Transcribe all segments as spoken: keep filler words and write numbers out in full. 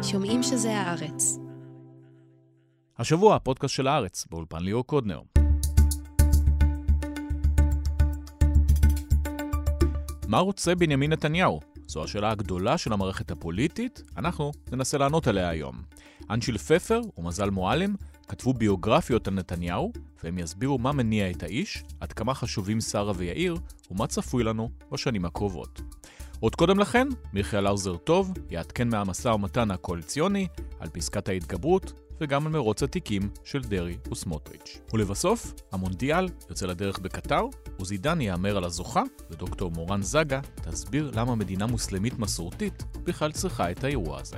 שומעים שזה הארץ. השבוע הפודקאסט של הארץ, באולפן ליאור קודנר. מה רוצה בנימין נתניהו? זו השאלה הגדולה של המערכת הפוליטית, אנחנו ננסה לענות עליה היום. אנשיל פפר ומזל מועלם כתבו ביוגרפיות על נתניהו, והם יסבירו מה מניע את האיש, עד כמה חשובים שרה ויאיר, ומה צפוי לנו בשנים הקרובות. עוד קודם לכן, מיכאל האוזר טוב יעדכן מהמשא ומתן הקואליציוני על פסקת ההתגברות, וגם על מרוץ התיקים של דרי וסמוטריץ'. ולבסוף, המונדיאל יוצא לדרך בקטר, וזידן יאמר על הזוכה, ודוקטור מורן זגה תסביר למה מדינה מוסלמית מסורתית בכלל צריכה את האירוע הזה.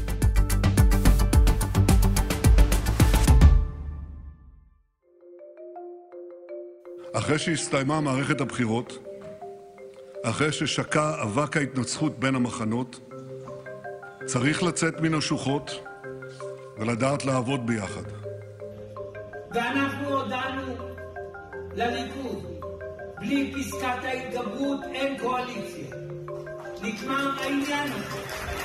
אחרי שהסתיימה מערכת הבחירות, אחרי ששקע אבק ההתנצחות בין המחנות, צריך לצאת מן השוחות ולדעת לעבוד ביחד. ואנחנו הודענו לליכוד, בלי פסקת ההתגברות אין קואליציה. נגמר העניין הזה.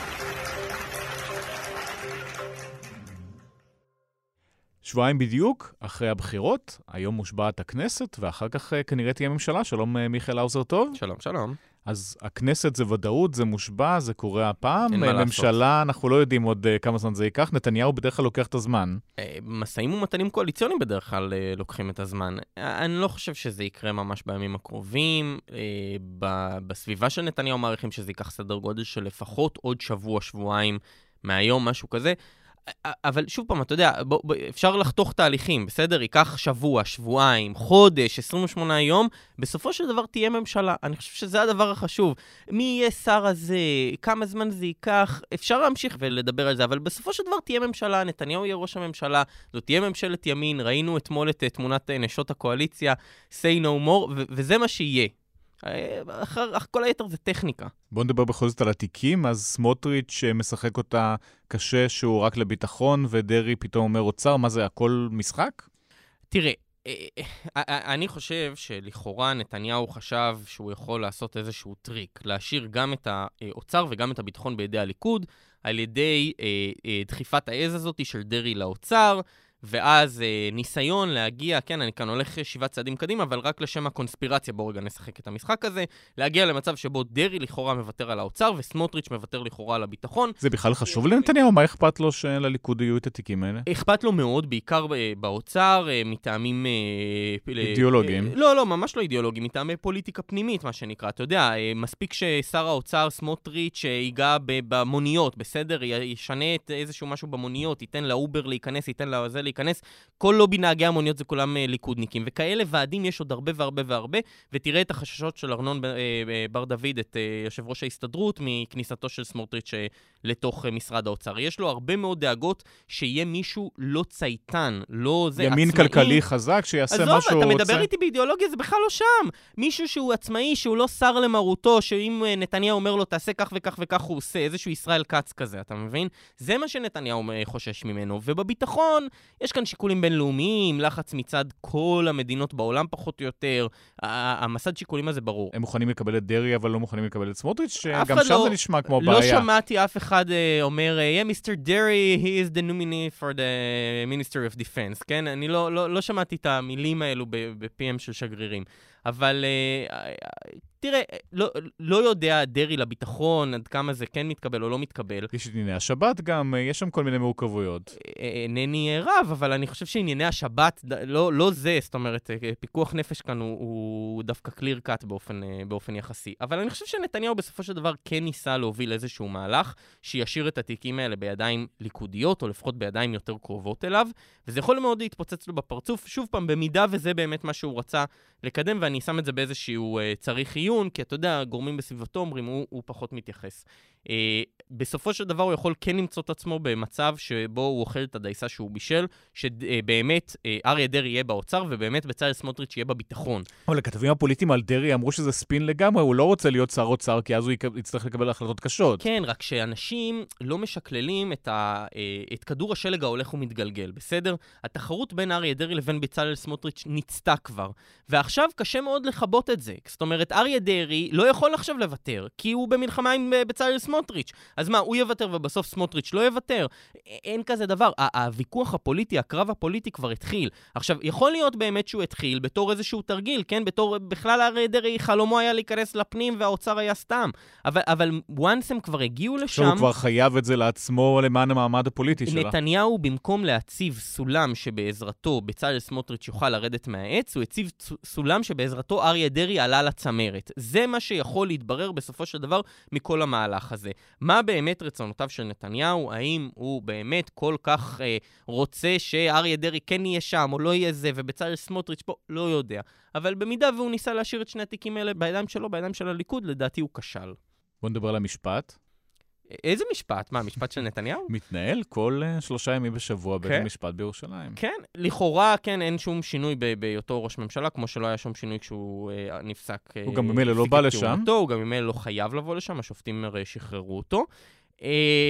שבועיים בדיוק אחרי הבחירות, היום מושבעת הכנסת, ואחר כך כנראה תהיה ממשלה. שלום מיכאל האוזר טוב. שלום, שלום. אז הכנסת זה ודאות, זה מושבע, זה קורה הפעם. אין מה לעשות. ממשלה, אנחנו לא יודעים עוד כמה זמן זה ייקח. נתניהו בדרך כלל לוקח את הזמן. מסעים ומתנים קואליציוניים בדרך כלל לוקחים את הזמן. אני לא חושב שזה יקרה ממש בימים הקרובים. בסביבה של נתניהו מעריכים שזה ייקח סדר גודל של לפחות עוד שבוע, שבועיים מהיום, משהו כזה. אבל שוב פעם, אתה יודע, בוא, בוא, אפשר לחתוך תהליכים, בסדר? ייקח שבוע, שבועיים, חודש, עשרים ושמונה יום, בסופו של דבר תהיה ממשלה. אני חושב שזה הדבר החשוב. מי יהיה שר הזה, כמה זמן זה ייקח, אפשר להמשיך ולדבר על זה, אבל בסופו של דבר תהיה ממשלה, נתניהו יהיה ראש הממשלה, זאת תהיה ממשלת ימין, ראינו אתמול את תמונת נשות הקואליציה, say no more, ו- וזה מה שיהיה. אחר, אך כל היתר זה טכניקה. בוא נדבר בכל זאת על התיקים. אז סמוטריץ' משחק אותה קשה שהוא רק לביטחון, ודרי פתאום אומר אוצר. מה זה, הכל משחק? תראה, אני חושב שלכאורה נתניהו חשב שהוא יכול לעשות איזשהו טריק, להשאיר גם את האוצר וגם את הביטחון בידי הליכוד, על ידי דחיפת העז הזאת של דרי לאוצר, ואז אה, ניסיון להגיע, כן, אני כאן הולך שבעה צעדים קדימה, אבל רק לשם הקונספירציה, בואו רגע נשחק את המשחק הזה, להגיע למצב שבו דרי לכאורה מוותר על האוצר, וסמוטריץ' מוותר לכאורה על הביטחון. זה בכלל חשוב לנתניהו? מה אכפת לו שלליכוד יהיו את התיקים האלה? אכפת לו מאוד, בעיקר באוצר, מטעמים... אידיאולוגיים. לא, לא, ממש לא אידיאולוגיים, מטעמי פוליטיקה פנימית, מה שנקרא. אתה יודע, מספיק ששר האוצר סמוטריץ' ייגע במוניות, בסדר? ישנה את איזשהו משהו במוניות, ייתן לאובר להיכנס, ייתן לזה להיכנס. כל לובי נהגי המוניות זה כולם ליכודניקים, וכאלה ועדים יש עוד הרבה והרבה והרבה, ותראה את החששות של ארנון בר דוד, את יושב ראש ההסתדרות, מכניסתו של סמוטריץ' לתוך משרד האוצר. יש לו הרבה מאוד דאגות שיהיה מישהו לא צייתן, לא זה ימין עצמאי. כלכלי חזק, שיעשה עזוב, משהו הוא רוצה. אתה מדבר איתי באידיאולוגיה, זה בכלל לא שם. מישהו שהוא עצמאי, שהוא לא שר למרותו, שאם נתניהו אומר לו, תעשה כך וכך וכך הוא עושה, איזשהו ישראל קץ כזה, אתה מבין? זה מה שנתניהו חושש ממנו. ובביטחון, יש כאן שיקולים בינלאומיים, לחץ מצד כל המדינות בעולם פחות או יותר. המסד שיקולים הזה ברור. הם מוכנים לקבל את דרי, אבל לא מוכנים לקבל את סמוטריץ', גם שם לא, זה נשמע כמו לא בעיה. לא שמעתי אף אחד uh, אומר, yeah, מיסטר Derry, he is the nominee for the Ministry of Defense, כן? אני לא, לא, לא שמעתי את המילים האלו ב-פי אם של שגרירים. אבל uh, תראה, לא, לא יודע דרי לביטחון, עד כמה זה כן מתקבל או לא מתקבל. יש את ענייני השבת גם, יש שם כל מיני מורכבויות. אינני רב, אבל אני חושב שענייני השבת, לא, לא זה, זאת אומרת, פיקוח נפש כאן הוא, הוא דווקא קליר קאט באופן, באופן יחסי. אבל אני חושב שנתניהו בסופו של דבר כן ניסה להוביל איזשהו מהלך, שישאיר את התיקים האלה בידיים ליכודיות, או לפחות בידיים יותר קרובות אליו, וזה יכול מאוד להתפוצץ לו בפרצוף, שוב פעם, במידה וזה באמת מה שהוא רצה לקדם, ואני שם את זה באיזשהו uh, צריך עיון, כי אתה יודע, גורמים בסביבתו אומרים, הוא, הוא פחות מתייחס. Uh, בסופו של דבר הוא יכול כן למצוא את עצמו במצב שבו הוא אוכל את הדייסה שהוא בישל, שבאמת uh, אריה דרי יהיה באוצר, ובאמת בצלאל סמוטריץ' יהיה בביטחון. אבל הכתבים הפוליטיים על דרי אמרו שזה ספין לגמרי, הוא לא רוצה להיות שר אוצר, כי אז הוא יצטרך לקבל החלטות קשות. כן, רק שאנשים לא משקללים את, ה, uh, את כדור השלג ההולך ומתגלגל, בסדר? התחרות בין אריה דרי לבין בצלאל סמוטריץ' ניצתה כבר, ועכשיו קשה מאוד לחבות את זה. זאת אומרת, אריה דרי לא יכול עכשיו לוותר, כי הוא במלחמה עם בצלאל סמוטריץ'. סמוטריץ'. אז מה, הוא יוותר ובסוף סמוטריץ' לא יוותר? אין כזה דבר. הוויכוח הפוליטי, הקרב הפוליטי כבר התחיל. עכשיו, יכול להיות באמת שהוא התחיל בתור איזשהו תרגיל, כן? בתור, בכלל אריה דרעי חלומו היה להיכנס לפנים והאוצר היה סתם. אבל, אבל once הם כבר הגיעו לשם... שהוא כבר חייב את זה לעצמו למען המעמד הפוליטי שלה. נתניהו, במקום להציב סולם שבעזרתו בצלאל סמוטריץ' יוכל לרדת מהעץ, הוא הציב סולם שבעזרתו אריה דרעי עלה לצמרת. זה מה שיכול להתברר בסופו של דבר מכל המהלך הזה. מה באמת רצונותיו של נתניהו? האם הוא באמת כל כך אה, רוצה שאריה דרעי כן יהיה שם או לא יהיה זה, ובצלאל סמוטריץ' פה? לא יודע. אבל במידה והוא ניסה להשאיר את שני התיקים האלה בידיים שלו, בידיים של הליכוד, לדעתי הוא כשל. בוא נדבר על המשפט. איזה משפט? מה, המשפט של נתניהו? מתנהל כל uh, שלושה ימים בשבוע בית המשפט בירושלים. כן, לכאורה, כן, אין שום שינוי בהיותו ראש ממשלה, כמו שלא היה שום שינוי כשהוא uh, נפסק. הוא uh, גם במילא לא בא לשם. הוא גם במילא לא חייב לבוא לשם, השופטים הרי שחררו אותו. Um,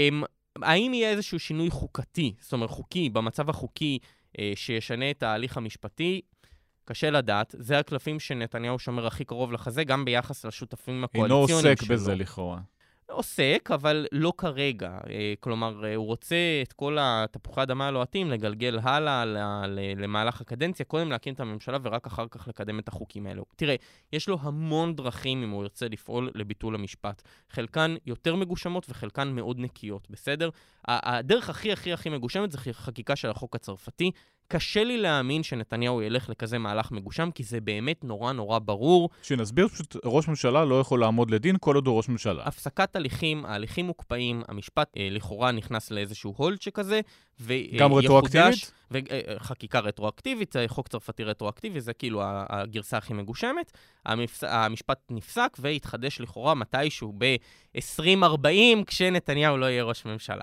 האם יהיה איזשהו שינוי חוקתי, זאת אומרת חוקי, במצב החוקי, uh, שישנה את ההליך המשפטי? קשה לדעת, זה הקלפים שנתניהו שומר הכי קרוב לחזה, גם ביחס לשותפים הקואליציוניים שלו. אינו עוסק בזה לכאורה. עוסק, אבל לא כרגע. כלומר, הוא רוצה את כל התפוחי האדמה הלוהטים לגלגל הלאה למהלך הקדנציה, קודם להקים את הממשלה ורק אחר כך לקדם את החוקים האלו. תראה, יש לו המון דרכים אם הוא ירצה לפעול לביטול המשפט. חלקן יותר מגושמות וחלקן מאוד נקיות, בסדר? הדרך הכי הכי הכי מגושמת זה חקיקה של החוק הצרפתי. קשה לי להאמין שנתניהו ילך לכזה מהלך מגושם, כי זה באמת נורא נורא ברור. שנסביר פשוט, ראש ממשלה לא יכול לעמוד לדין כל עוד הוא ראש ממשלה. הפסקת הליכים, ההליכים מוקפאים, המשפט אה, לכאורה נכנס לאיזשהו הולד שכזה, גם רטרואקטיבית? וחקיקה רטרואקטיבית, חוק צרפתי רטרואקטיבי, זה כאילו הגרסה הכי מגושמת. המפס... המשפט נפסק והתחדש לכאורה מתישהו ב-עשרים ארבעים, כשנתניהו לא יהיה ראש ממשלה.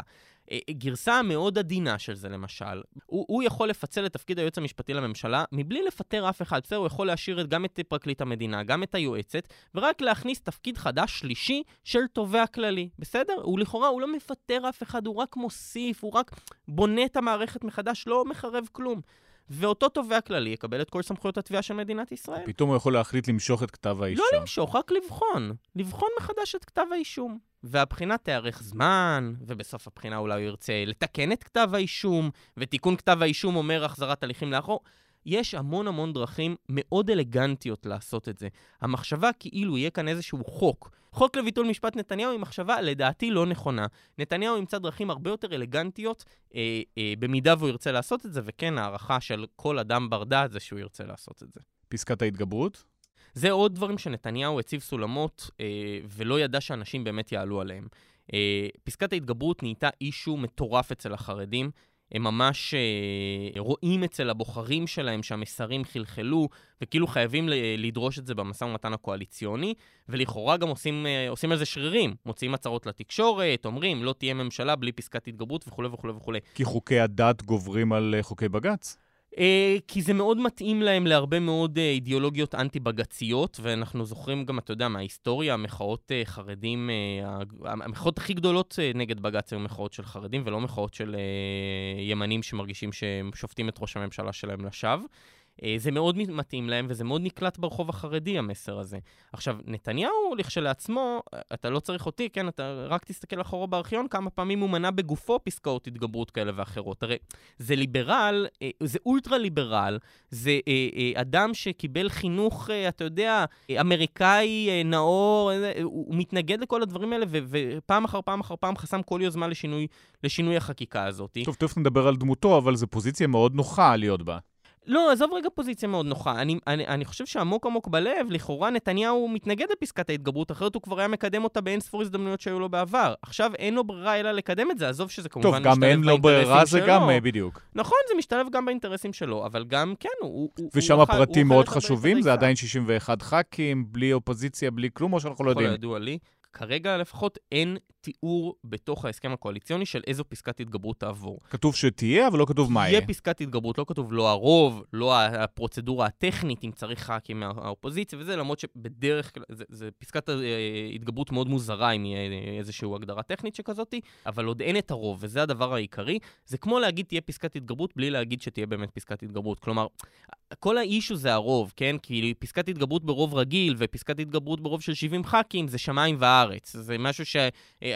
גרסה מאוד עדינה של זה למשל, הוא, הוא יכול לפצל את תפקיד היועץ המשפטי לממשלה מבלי לפטר אף אחד, בסדר, הוא יכול להשאיר גם את פרקליט המדינה, גם את היועצת, ורק להכניס תפקיד חדש שלישי של תובע כללי, בסדר? הוא לכאורה, הוא לא מפטר אף אחד, הוא רק מוסיף, הוא רק בונה את המערכת מחדש, לא מחרב כלום. ואותו תובע כללי יקבל את כל סמכויות התביעה של מדינת ישראל. פתאום הוא יכול להחליט למשוך את כתב האישום. לא למשוך, רק לבחון. לבחון מחדש את כתב האישום. והבחינה תארך זמן, ובסוף הבחינה אולי הוא ירצה לתקן את כתב האישום, ותיקון כתב האישום אומר החזרת הליכים לאחור. יש המון המון דרכים מאוד אלגנטיות לעשות את זה. המחשבה כאילו יהיה כאן איזשהו חוק. חוק לביטול משפט נתניהו היא מחשבה לדעתי לא נכונה. נתניהו ימצא דרכים הרבה יותר אלגנטיות אה, אה, במידה והוא ירצה לעשות את זה, וכן הערכה של כל אדם בר דעת זה שהוא ירצה לעשות את זה. פסקת ההתגברות? זה עוד דברים שנתניהו הציב סולמות אה, ולא ידע שאנשים באמת יעלו עליהם. אה, פסקת ההתגברות נהייתה אישו מטורף אצל החרדים. הם ממש אה, רואים אצל הבוחרים שלהם שהמסרים חלחלו, וכאילו חייבים לדרוש את זה במשא ומתן הקואליציוני, ולכאורה גם עושים, אה, עושים על זה שרירים. מוציאים הצהרות לתקשורת, אומרים לא תהיה ממשלה בלי פסקת התגברות וכו' וכו' וכו'. כי חוקי הדת גוברים על חוקי בג"ץ? Uh, כי זה מאוד מתאים להם להרבה מאוד uh, אידיאולוגיות אנטי-בגציות, ואנחנו זוכרים גם, אתה יודע, מההיסטוריה, המחאות uh, חרדים, uh, המחאות הכי גדולות uh, נגד בג"ץ היו מחאות של חרדים, ולא מחאות של uh, ימנים שמרגישים שהם שופטים את ראש הממשלה שלהם לשווא. Uh, זה מאוד מתאים להם, וזה מאוד נקלט ברחוב החרדי, המסר הזה. עכשיו, נתניהו, לכשלעצמו, אתה לא צריך אותי, כן? אתה רק תסתכל אחורה בארכיון, כמה פעמים הוא מנע בגופו פסקאות התגברות כאלה ואחרות. הרי זה ליברל, uh, זה אולטרה ליברל, זה uh, uh, אדם שקיבל חינוך, uh, אתה יודע, אמריקאי, uh, נאור, uh, הוא מתנגד לכל הדברים האלה, ו- ופעם אחר פעם אחר פעם חסם כל יוזמה לשינוי, לשינוי החקיקה הזאת. טוב, טוב, נדבר על דמותו, אבל זו פוזיציה מאוד נוחה להיות בה. לא, עזוב רגע פוזיציה מאוד נוחה. אני, אני, אני חושב שעמוק עמוק בלב, לכאורה נתניהו מתנגד לפסקת ההתגברות, אחרת הוא כבר היה מקדם אותה באין ספור הזדמנויות שהיו לו בעבר. עכשיו אין לו ברירה אלא לקדם את זה, עזוב שזה כמובן משתלב באינטרסים שלו. טוב, גם אין לו ברירה זה גם בדיוק. נכון, זה משתלב גם באינטרסים שלו, אבל גם כן, הוא... ושם הפרטים מאוד חשובים, זה עדיין שישים ואחד ח"כים, בלי אופוזיציה, בלי כלום, או שאנחנו לא יודעים. יכול ידוע לי. כרגע לפחות אין תיאור בתוך ההסכם הקואליציוני של איזו פסקת התגברות תעבור. כתוב שתהיה, אבל לא כתוב מה יהיה. תהיה פסקת התגברות, לא כתוב לא הרוב, לא הפרוצדורה הטכנית, אם צריך ח"כים מהאופוזיציה וזה, למרות שבדרך כלל, זה, זה פסקת התגברות מאוד מוזרה, אם יהיה איזושהי הגדרה טכנית שכזאת, אבל עוד אין את הרוב, וזה הדבר העיקרי. זה כמו להגיד תהיה פסקת התגברות, בלי להגיד שתהיה באמת פסקת התגברות. כלומר, כל האישו זה הרוב, כן? כי פסקת התגברות ברוב רגיל, ופסקת התגברות ברוב של שבעים ח"כים, זה שמיים וארץ. זה משהו ש...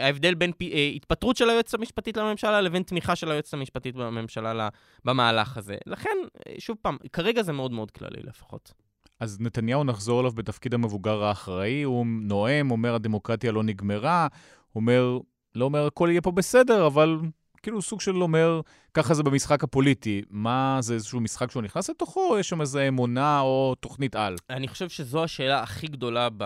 ההבדל בין התפטרות של היועצת המשפטית לממשלה לבין תמיכה של היועצת המשפטית בממשלה במהלך הזה. לכן, שוב פעם, כרגע זה מאוד מאוד כללי לפחות. אז נתניהו נחזור אליו בתפקיד המבוגר האחראי, הוא נואם, אומר הדמוקרטיה לא נגמרה, אומר, לא אומר הכל יהיה פה בסדר, אבל כאילו סוג של אומר, ככה זה במשחק הפוליטי. מה, זה איזשהו משחק שהוא נכנס לתוכו, או יש שם איזו אמונה או תוכנית על? אני חושב שזו השאלה הכי גדולה ב...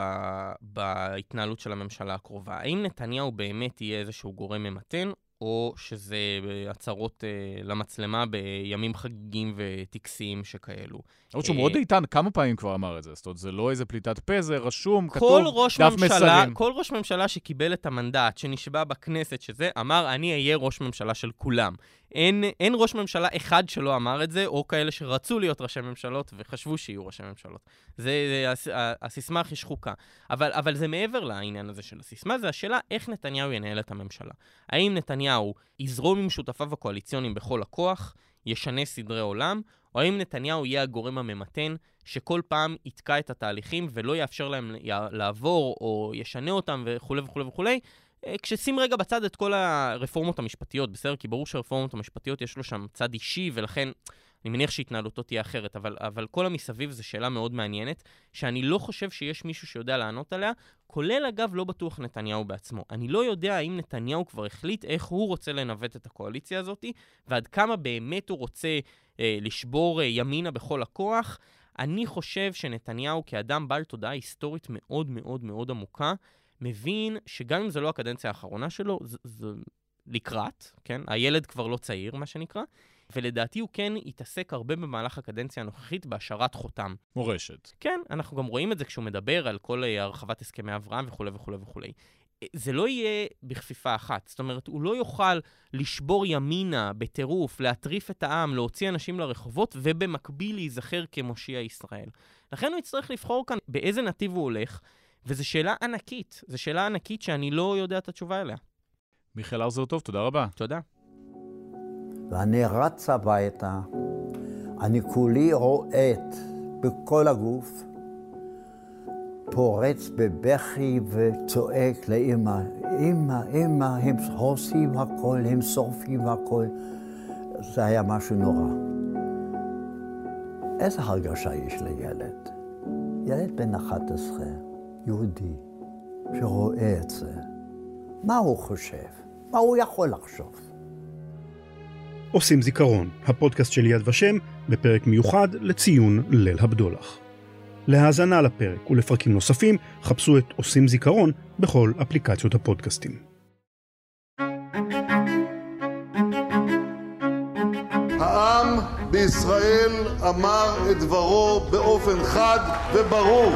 בהתנהלות של הממשלה הקרובה. האם נתניהו באמת יהיה איזשהו גורם ממתן, או שזה הצהרות uh, למצלמה בימים חגיגים וטקסיים שכאלו. עוד שהוא מאוד איתן, כמה פעמים כבר אמר את זה? זאת אומרת, זה לא איזה פליטת פה, זה רשום, כתוב, דף מסרים. כל ראש ממשלה שקיבל את המנדט, שנשבע בכנסת שזה, אמר, אני אהיה ראש ממשלה של כולם. אין, אין ראש ממשלה אחד שלא אמר את זה, או כאלה שרצו להיות ראשי ממשלות וחשבו שיהיו ראשי ממשלות. זה, זה הסיסמה הכי שחוקה. אבל, אבל זה מעבר לעניין הזה של הסיסמה, זה השאלה איך נתניהו ינהל את הממשלה. האם נתניהו יזרום עם שותפיו הקואליציוניים בכל הכוח, ישנה סדרי עולם, או האם נתניהו יהיה הגורם הממתן שכל פעם יתקע את התהליכים ולא יאפשר להם לעבור או ישנה אותם וכו' וכו' וכו'. כששים רגע בצד את כל הרפורמות המשפטיות, בסדר? כי ברור שהרפורמות המשפטיות יש לו שם צד אישי, ולכן אני מניח שהתנהלותו תהיה אחרת, אבל, אבל כל המסביב זו שאלה מאוד מעניינת, שאני לא חושב שיש מישהו שיודע לענות עליה, כולל אגב לא בטוח נתניהו בעצמו. אני לא יודע האם נתניהו כבר החליט איך הוא רוצה לנווט את הקואליציה הזאת, ועד כמה באמת הוא רוצה אה, לשבור אה, ימינה בכל הכוח. אני חושב שנתניהו כאדם בעל תודעה היסטורית מאוד מאוד מאוד עמוקה, מבין שגם אם זו לא הקדנציה האחרונה שלו, זה, זה לקראת, כן? הילד כבר לא צעיר, מה שנקרא, ולדעתי הוא כן יתעסק הרבה במהלך הקדנציה הנוכחית בהשארת חותם. מורשת. כן, אנחנו גם רואים את זה כשהוא מדבר על כל הרחבת הסכמי אברהם וכו' וכו' וכו'. זה לא יהיה בכפיפה אחת, זאת אומרת, הוא לא יוכל לשבור ימינה בטירוף, להטריף את העם, להוציא אנשים לרחובות, ובמקביל להיזכר כמושיע ישראל. לכן הוא יצטרך לבחור כאן באיזה נתיב הוא הולך, וזו שאלה ענקית, זו שאלה ענקית שאני לא יודע את התשובה אליה. מיכאל ארזר טוב, תודה רבה. תודה. ואני רץ הביתה, אני כולי רועט בכל הגוף, פורץ בבכי וצועק לאמא, אמא, אמא, הם עושים הכל, הם שורפים הכל. זה היה משהו נורא. איזה הרגשה יש לילד? ילד בן אחת עשרה, יהודי, שרואה את זה. מה הוא חושב? מה הוא יכול לחשוב? עושים זיכרון, הפודקאסט של יד ושם, בפרק מיוחד לציון ליל הבדולח. להאזנה לפרק ולפרקים נוספים, חפשו את עושים זיכרון בכל אפליקציות הפודקאסטים. העם בישראל אמר את דברו באופן חד וברור.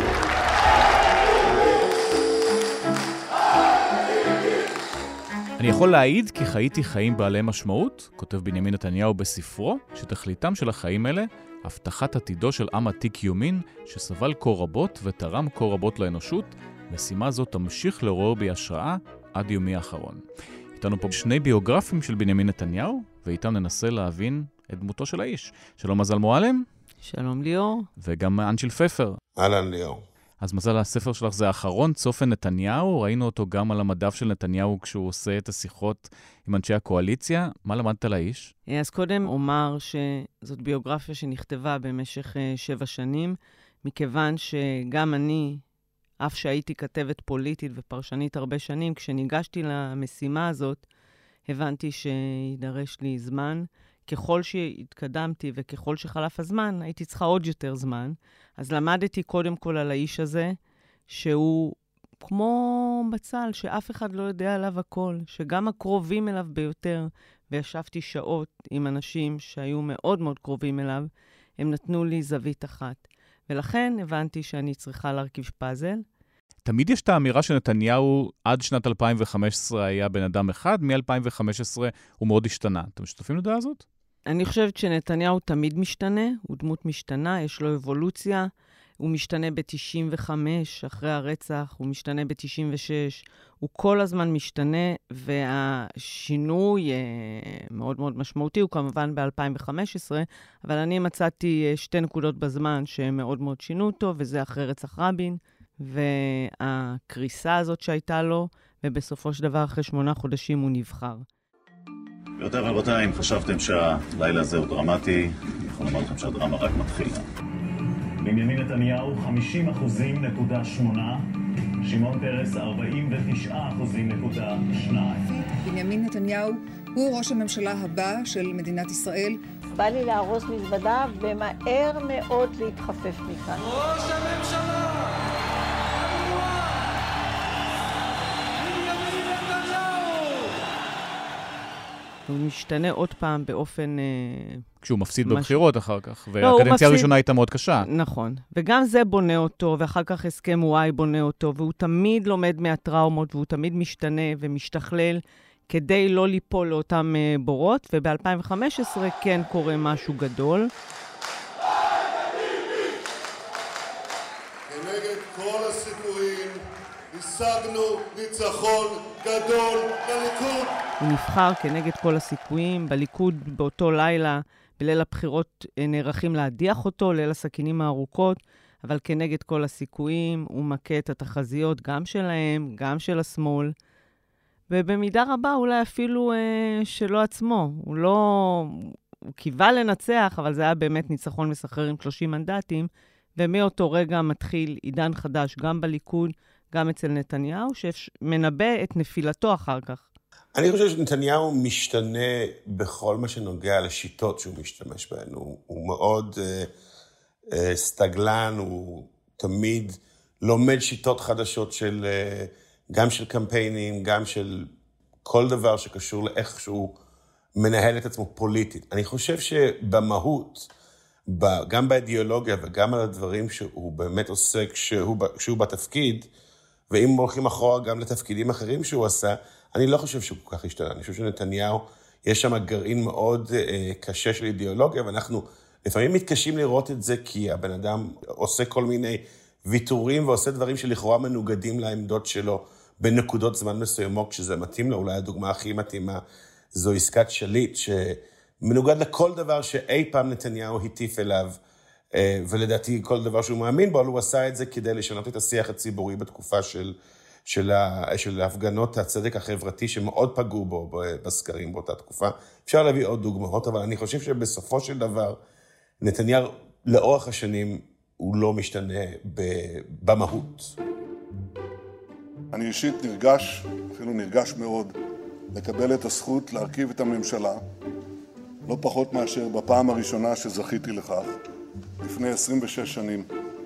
אני יכול להעיד כי חייתי חיים בעלי משמעות, כותב בנימין נתניהו בספרו, שתכליתם של החיים האלה, הבטחת עתידו של עם עתיק יומין, שסבל כה רבות ותרם כה רבות לאנושות, משימה זו תמשיך לעורר בי השראה עד יומי האחרון. איתנו פה שני ביוגרפים של בנימין נתניהו, ואיתם ננסה להבין את דמותו של האיש. שלום מזל מועלם. שלום ליאור. וגם אנג'ל פפר. אהלן ליאור. אז מזל, הספר שלך זה האחרון, צופן נתניהו, ראינו אותו גם על המדף של נתניהו כשהוא עושה את השיחות עם אנשי הקואליציה. מה למדת על האיש? אז קודם אומר שזאת ביוגרפיה שנכתבה במשך שבע שנים, מכיוון שגם אני, אף שהייתי כתבת פוליטית ופרשנית הרבה שנים, כשניגשתי למשימה הזאת, הבנתי שידרש לי זמן. ככל שהתקדמתי וככל שחלף הזמן, הייתי צריכה עוד יותר זמן. אז למדתי קודם כל על האיש הזה, שהוא כמו בצל, שאף אחד לא יודע עליו הכל, שגם הקרובים אליו ביותר, וישבתי שעות עם אנשים שהיו מאוד מאוד קרובים אליו, הם נתנו לי זווית אחת. ולכן הבנתי שאני צריכה להרכיב פאזל. תמיד יש את האמירה שנתניהו עד שנת אלפיים וחמש עשרה היה בן אדם אחד, מ-אלפיים וחמש עשרה הוא מאוד השתנה. אתם משתתפים לדעה הזאת? אני חושבת שנתניהו תמיד משתנה, הוא דמות משתנה, יש לו אבולוציה, הוא משתנה ב-תשעים וחמש, אחרי הרצח, הוא משתנה ב-תשעים ושש, הוא כל הזמן משתנה, והשינוי מאוד מאוד משמעותי, הוא כמובן ב-אלפיים וחמש עשרה, אבל אני מצאתי שתי נקודות בזמן שהם מאוד מאוד שינו אותו, וזה אחרי רצח רבין, והקריסה הזאת שהייתה לו, ובסופו של דבר, אחרי שמונה חודשים הוא נבחר. יותר רבותיי, אם חשבתם שהלילה הזה הוא דרמטי, אני יכול לומר לכם שהדרמה רק מתחילה. בנימין נתניהו חמישים אחוזים נקודה שמונה, שמעון פרס ארבעים ותשעה אחוזים נקודה שתיים. בנימין נתניהו הוא ראש הממשלה הבא של מדינת ישראל. בא לי להרוס מזוודה ומהר מאוד להתחפף מכאן. ראש הממשלה! בנימין נתניהו! הוא משתנה עוד פעם באופן... כשהוא מפסיד מש... בבחירות אחר כך, והקדנציה מפסיד... הראשונה הייתה מאוד קשה. נכון, וגם זה בונה אותו, ואחר כך הסכם וואי בונה אותו, והוא תמיד לומד מהטראומות, והוא תמיד משתנה ומשתכלל, כדי לא ליפול לאותם uh, בורות, וב-אלפיים וחמש עשרה כן קורה משהו גדול. כנגד כל הסיכויים, השגנו ניצחון גדול לליכוד. הוא נבחר כנגד כל הסיכויים, בליכוד באותו לילה, בליל הבחירות נערכים להדיח אותו, ליל הסכינים הארוכות, אבל כנגד כל הסיכויים הוא מכה את התחזיות גם שלהם, גם של השמאל, ובמידה רבה אולי אפילו אה, שלו עצמו. הוא לא... הוא קיווה לנצח, אבל זה היה באמת ניצחון מסחרר עם שלושים מנדטים, ומאותו רגע מתחיל עידן חדש גם בליכוד, גם אצל נתניהו, שמנבא את נפילתו אחר כך. אני חושב שנתניהו משתנה בכל מה שנוגע לשיטות שהוא משתמש בהן. הוא, הוא מאוד אה, אה, סטגלן, הוא תמיד לומד שיטות חדשות של, אה, גם של קמפיינים, גם של כל דבר שקשור לאיך שהוא מנהל את עצמו פוליטית. אני חושב שבמהות, גם באידיאולוגיה וגם על הדברים שהוא באמת עושה כשהוא, כשהוא בתפקיד, ואם הולכים אחורה גם לתפקידים אחרים שהוא עשה, אני לא חושב שהוא כל כך השתנה. אני חושב שנתניהו, יש שם גרעין מאוד אה, קשה של אידיאולוגיה, ואנחנו לפעמים מתקשים לראות את זה, כי הבן אדם עושה כל מיני ויתורים, ועושה דברים שלכאורה מנוגדים לעמדות שלו, בנקודות זמן מסוימות, כשזה מתאים לו. אולי הדוגמה הכי מתאימה, זו עסקת שליט, שמנוגד לכל דבר שאי פעם נתניהו הטיף אליו, אה, ולדעתי כל דבר שהוא מאמין בו, הוא עשה את זה כדי לשנות את השיח הציבורי בתקופה של... של, ה, של ההפגנות הצדק החברתי שמאוד פגעו בו בסקרים באותה תקופה. אפשר להביא עוד דוגמאות, אבל אני חושב שבסופו של דבר, נתניהו לאורך השנים הוא לא משתנה במהות. אני אישית נרגש, אפילו נרגש מאוד, לקבל את הזכות להרכיב את הממשלה, לא פחות מאשר בפעם הראשונה שזכיתי לכך, לפני עשרים ושש שנים.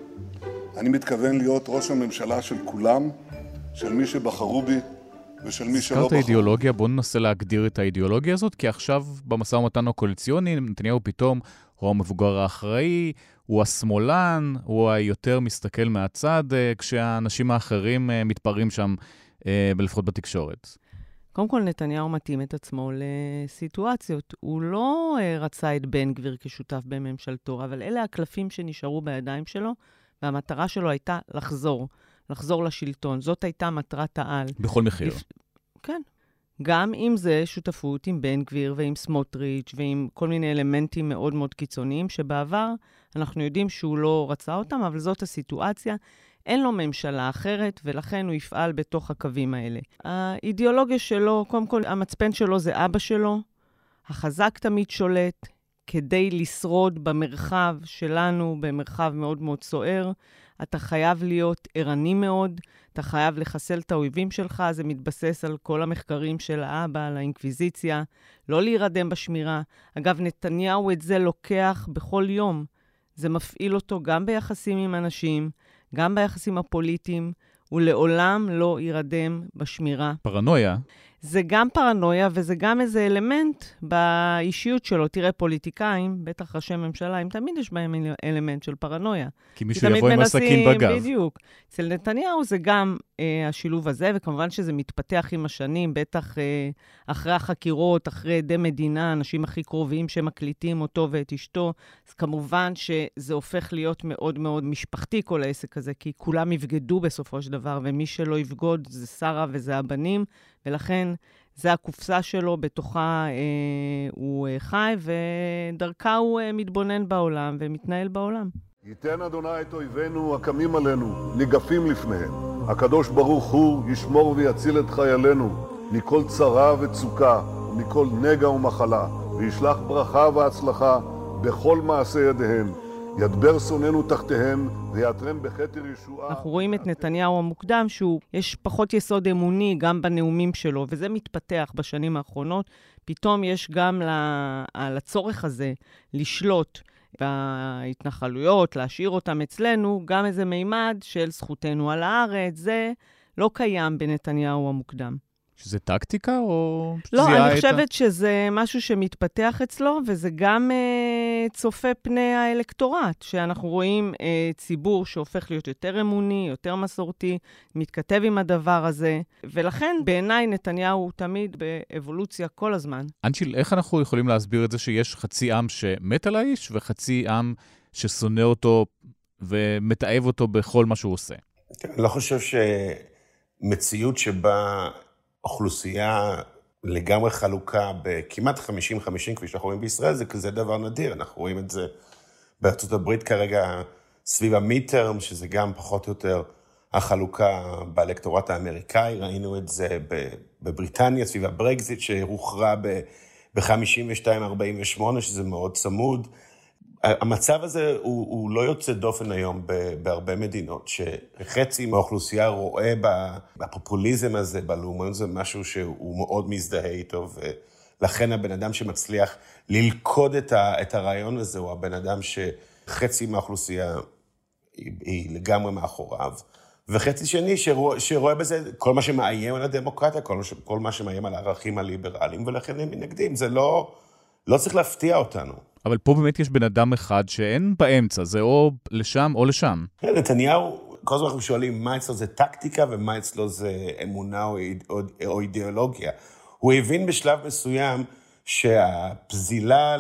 אני מתכוון להיות ראש הממשלה של כולם, של מי שבחרו בי ושל מי שלא בחרו. הזכרת האידיאולוגיה, בואו ננסה להגדיר את האידיאולוגיה הזאת, כי עכשיו במשא ומתן הקואליציוני, נתניהו פתאום הוא המבוגר האחראי, הוא השמאלן, הוא היותר מסתכל מהצד, כשהאנשים האחרים מתפרעים שם, לפחות בתקשורת. קודם כל, נתניהו מתאים את עצמו לסיטואציות. הוא לא רצה את בן גביר כשותף בממשלתו, אבל אלה הקלפים שנשארו בידיים שלו, והמטרה שלו הייתה לחזור. לחזור לשלטון. זאת הייתה מטרת העל. בכל מחיר. לפ... כן. גם עם זה שותפות עם בן גביר ועם סמוטריץ' ועם כל מיני אלמנטים מאוד מאוד קיצוניים, שבעבר אנחנו יודעים שהוא לא רצה אותם, אבל זאת הסיטואציה. אין לו ממשלה אחרת, ולכן הוא יפעל בתוך הקווים האלה. האידיאולוגיה שלו, קודם כל, המצפן שלו זה אבא שלו. החזק תמיד שולט כדי לשרוד במרחב שלנו, במרחב מאוד מאוד סוער. אתה חייב להיות ערני מאוד, אתה חייב לחסל את האויבים שלך, זה מתבסס על כל המחקרים של האבא, על האינקוויזיציה, לא להירדם בשמירה. אגב, נתניהו את זה לוקח בכל יום. זה מפעיל אותו גם ביחסים עם אנשים, גם ביחסים הפוליטיים, הוא לעולם לא יירדם בשמירה. פרנויה. זה גם פרנויה, וזה גם איזה אלמנט באישיות שלו. תראה, פוליטיקאים, בטח ראשי ממשלה, הם תמיד יש בהם אלמנט של פרנויה. כי מישהו יבוא עם הסכין בגב. בדיוק. אצל נתניהו זה גם אה, השילוב הזה, וכמובן שזה מתפתח עם השנים, בטח אה, אחרי החקירות, אחרי עדי מדינה, אנשים הכי קרובים שמקליטים אותו ואת אשתו, אז כמובן שזה הופך להיות מאוד מאוד משפחתי כל העסק הזה, כי כולם יבגדו בסופו של דבר, ומי שלא יבגוד זה שרה וזה הבנים, ולכן זה הקופסה שלו, בתוכה אה, הוא אה, חי, ודרכה הוא אה, מתבונן בעולם ומתנהל בעולם. ייתן אדוני את אויבינו הקמים עלינו, ניגפים לפניהם. הקדוש ברוך הוא ישמור ויציל את חיילינו מכל צרה וצוקה ומכל נגע ומחלה, וישלח ברכה והצלחה בכל מעשה ידיהם. ידבר שוננו תחתיהם ויעטרם בכתר ישועה. אנחנו רואים את נתניהו המוקדם שהוא, יש פחות יסוד אמוני גם בנאומים שלו, וזה מתפתח בשנים האחרונות. פתאום יש גם לצורך הזה לשלוט בהתנחלויות, להשאיר אותם אצלנו, גם איזה מימד של זכותנו על הארץ. זה לא קיים בנתניהו המוקדם. שזה טקטיקה או... לא, אני חושבת שזה משהו שמתפתח אצלו, וזה גם אה, צופה פני האלקטורט, שאנחנו רואים אה, ציבור שהופך להיות יותר אמוני, יותר מסורתי, מתכתב עם הדבר הזה, ולכן בעיניי נתניהו הוא תמיד באבולוציה כל הזמן. אנשיל, איך אנחנו יכולים להסביר את זה שיש חצי עם שמת על האיש, וחצי עם ששונא אותו ומתאהב אותו בכל מה שהוא עושה? אני לא חושב שמציאות שבה... אוכלוסייה לגמרי חלוקה בכמעט חמישים חמישים, כפי שאנחנו רואים בישראל, זה כזה דבר נדיר. אנחנו רואים את זה בארצות הברית כרגע סביב המיטרם, שזה גם פחות או יותר החלוקה באלקטורט האמריקאי. ראינו את זה בבריטניה, סביב הברקזיט, שהוכרע ב-חמישים ושתיים ארבעים ושמונה, שזה מאוד צמוד. המצב הזה הוא, הוא לא יוצא דופן היום בהרבה מדינות, שחצי מהאוכלוסייה רואה בפופוליזם הזה, בלאומנות, זה משהו שהוא מאוד מזדהה איתו, ולכן הבן אדם שמצליח ללכוד את, ה, את הרעיון הזה, הוא הבן אדם שחצי מהאוכלוסייה היא, היא לגמרי מאחוריו, וחצי שני שרוא, שרואה בזה כל מה שמאיים על הדמוקרטיה, כל, כל מה שמאיים על הערכים הליברליים, ולכן הם מנגדים. זה לא, לא צריך להפתיע אותנו. אבל פה באמת יש בן אדם אחד שאין באמצע, זה או לשם או לשם. נתניהו, כל הזמן אנחנו שואלים מה אצלו זה טקטיקה ומה אצלו זה אמונה או, או, או אידיאולוגיה. הוא הבין בשלב מסוים שהפזילה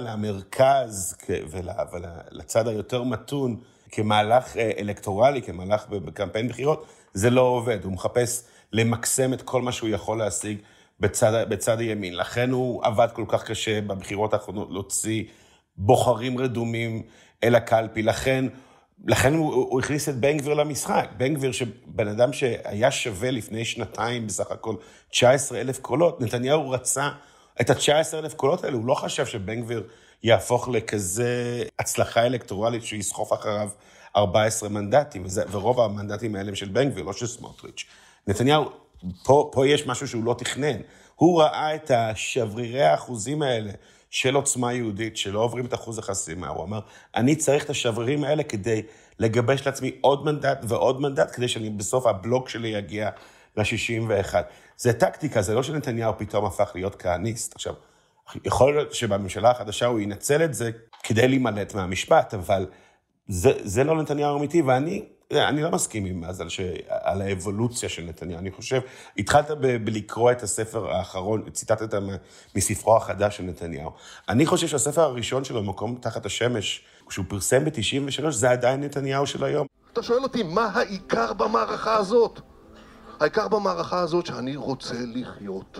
למרכז ול, ולצד היותר מתון כמהלך אלקטורלי, כמהלך בקמפיין בחירות, זה לא עובד. הוא מחפש למקסם את כל מה שהוא יכול להשיג בצד, בצד הימין. לכן הוא עבד כל כך קשה בבחירות האחרונות להוציא בוחרים רדומים אל הקלפי, לכן, לכן הוא, הוא הכניס את בן גביר למשחק. בן גביר שבן אדם שהיה שווה לפני שנתיים בסך הכל תשעה עשר אלף קולות, נתניהו רצה את ה-תשעה עשר אלף קולות האלו, הוא לא חשב שבן גביר יהפוך לכזה הצלחה אלקטורלית שהוא יסחוף אחריו ארבעה עשר מנדטים, וזה, ורוב המנדטים האלה הם של בן גביר, לא של סמוטריץ'. נתניהו, פה, פה יש משהו שהוא לא תכנן, הוא ראה את השברירי האחוזים האלה, של עוצמה יהודית, שלא עוברים את אחוז החסימה. הוא אומר, אני צריך את השברירים האלה כדי לגבש לעצמי עוד מנדט ועוד מנדט, כדי שאני בסוף הבלוק שלי יגיע ל-שישים ואחת. זה טקטיקה, זה לא שנתניהו פתאום הפך להיות כהניסט. עכשיו, יכול להיות שבממשלה החדשה הוא ינצל את זה כדי להימלט מהמשפט, אבל זה, זה לא נתניהו אמיתי, ואני אני לא מסכים עם אז על, ש... על האבולוציה של נתניהו. אני חושב, התחלת ב... בלקרוא את הספר האחרון, ציטטת מספרו החדש של נתניהו. אני חושב שהספר הראשון שלו, מקום תחת השמש, שהוא פרסם ב-תשעים ושלוש, זה עדיין נתניהו של היום. אתה שואל אותי, מה העיקר במערכה הזאת? העיקר במערכה הזאת שאני רוצה לחיות,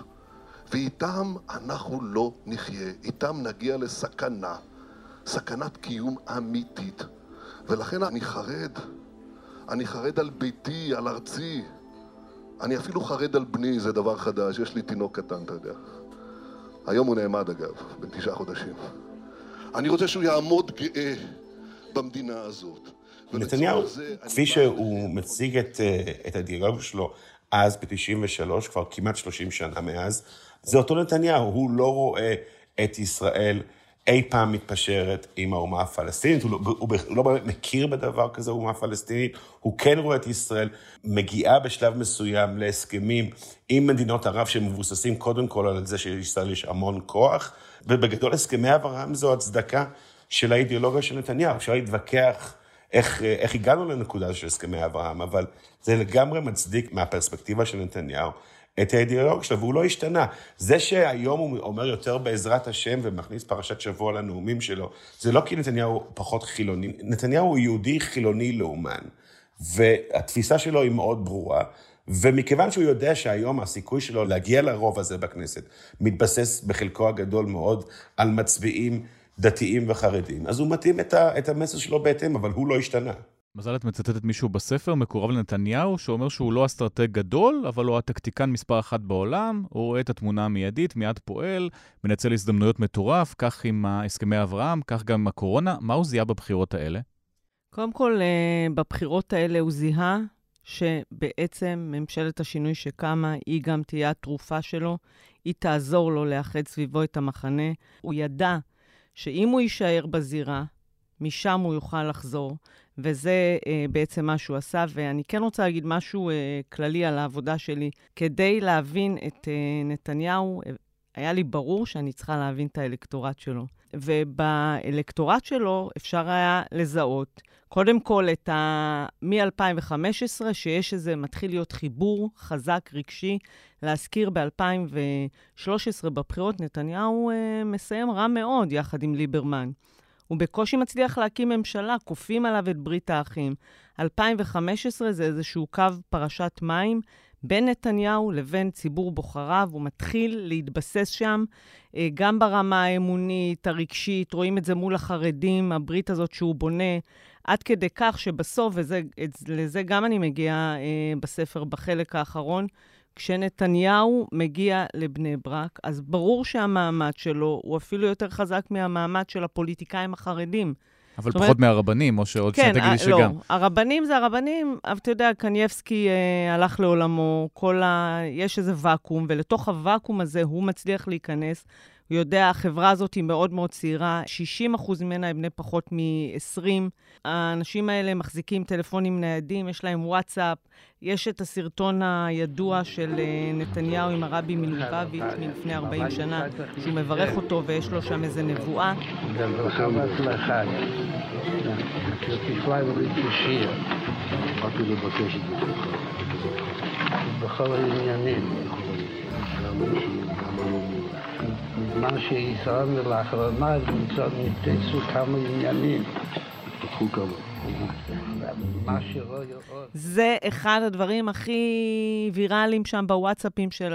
ואיתם אנחנו לא נחיה, איתם נגיע לסכנה, סכנת קיום אמיתית, ולכן אני חרד. אני חרד על ביתי, על ארצי. אני אפילו חרד על בני, זה דבר חדש. יש לי תינוק קטן, אתה יודע. היום הוא נעמד, אגב, בן תשעה חודשים. אני רוצה שהוא יעמוד גאה במדינה הזאת. נתניהו, כפי שהוא מציג את, את הדיאלוג שלו אז ב-תשעים ושלוש, כבר כמעט שלושים שנה מאז, זה אותו נתניהו. הוא לא רואה את ישראל אי פעם מתפשרת עם האומה הפלסטינית, הוא לא, הוא, הוא לא באמת מכיר בדבר כזה אומה פלסטינית, הוא כן רואה את ישראל מגיעה בשלב מסוים להסכמים עם מדינות ערב שמבוססים קודם כל על זה שישראל יש המון כוח, ובגדול הסכמי אברהם זו הצדקה של האידיאולוגיה של נתניהו. אפשר להתווכח איך, איך הגענו לנקודה של הסכמי אברהם, אבל זה לגמרי מצדיק מהפרספקטיבה של נתניהו את האידיאולוגיה שלו, והוא לא השתנה. זה שהיום הוא אומר יותר בעזרת השם ומכניס פרשת שבוע לנאומים שלו, זה לא כי נתניהו פחות חילוני. נתניהו הוא יהודי חילוני לאומן, והתפיסה שלו היא מאוד ברורה, ומכיוון שהוא יודע שהיום הסיכוי שלו להגיע לרוב הזה בכנסת, מתבסס בחלקו הגדול מאוד על מצביעים דתיים וחרדים. אז הוא מתאים את, ה, את המסר שלו בהתאם, אבל הוא לא השתנה. מזל, את מצטטת מישהו בספר, מקורב לנתניהו, שאומר שהוא לא אסטרטג גדול, אבל הוא הטקטיקן מספר אחת בעולם, הוא רואה את התמונה המיידית, מיד פועל, מנצל הזדמנויות מטורף, כך עם הסכמי אברהם, כך גם עם הקורונה. מה הוא זיהה בבחירות האלה? קודם כל, בבחירות האלה הוא זיהה שבעצם ממשלת השינוי שקמה, היא גם תהיה התרופה שלו, היא תעזור לו לאחד סביבו את המחנה. הוא ידע שאם הוא יישאר בזירה, משם הוא יוכל לחזור, וזה אה, בעצם מה שהוא עשה. ואני כן רוצה להגיד משהו אה, כללי על העבודה שלי. כדי להבין את אה, נתניהו, אה, היה לי ברור שאני צריכה להבין את האלקטורט שלו. ובאלקטורט שלו אפשר היה לזהות, קודם כל את ה... מ-אלפיים וחמש עשרה, שיש איזה מתחיל להיות חיבור חזק רגשי. להזכיר ב-אלפיים ושלוש עשרה בבחירות, נתניהו אה, מסיים רע מאוד יחד עם ליברמן. הוא בקושי מצליח להקים ממשלה, כופים עליו את ברית האחים. אלפיים וחמש עשרה זה איזשהו קו פרשת מים בין נתניהו לבין ציבור בוחריו. הוא מתחיל להתבסס שם, גם ברמה האמונית, הרגשית, רואים את זה מול החרדים, הברית הזאת שהוא בונה, עד כדי כך שבסוף, ולזה גם אני מגיעה בספר בחלק האחרון, כשנתניהו מגיע לבני ברק, אז ברור שהמעמד שלו הוא אפילו יותר חזק מהמעמד של הפוליטיקאים החרדים. אבל פחות אומרת, מהרבנים, או שעוד כן, שתגידי שגם. לא, הרבנים זה הרבנים, אבל אתה יודע, קנייבסקי אה, הלך לעולמו, כל ה... יש איזה ואקום, ולתוך הוואקום הזה הוא מצליח להיכנס. הוא יודע, החברה הזאת היא מאוד מאוד צעירה, שישים אחוז ממנה הם בני פחות מ-עשרים. האנשים האלה מחזיקים טלפונים ניידים, יש להם וואטסאפ, יש את הסרטון הידוע של נתניהו עם הרבי מלובביץ' מלפני ארבעים שנה, שהוא מברך אותו ויש לו שם איזה נבואה. ברכה והצלחה. בכלל ולהתקשיר. באתי לבקש את זה ככה. בכל העניינים. גם אנשים, גם עלומים. בזמן שישראל לאחרונה נתפסו כמה עניינים. התפתחו כמה. זה אחד הדברים הכי ויראליים שם בוואטסאפים של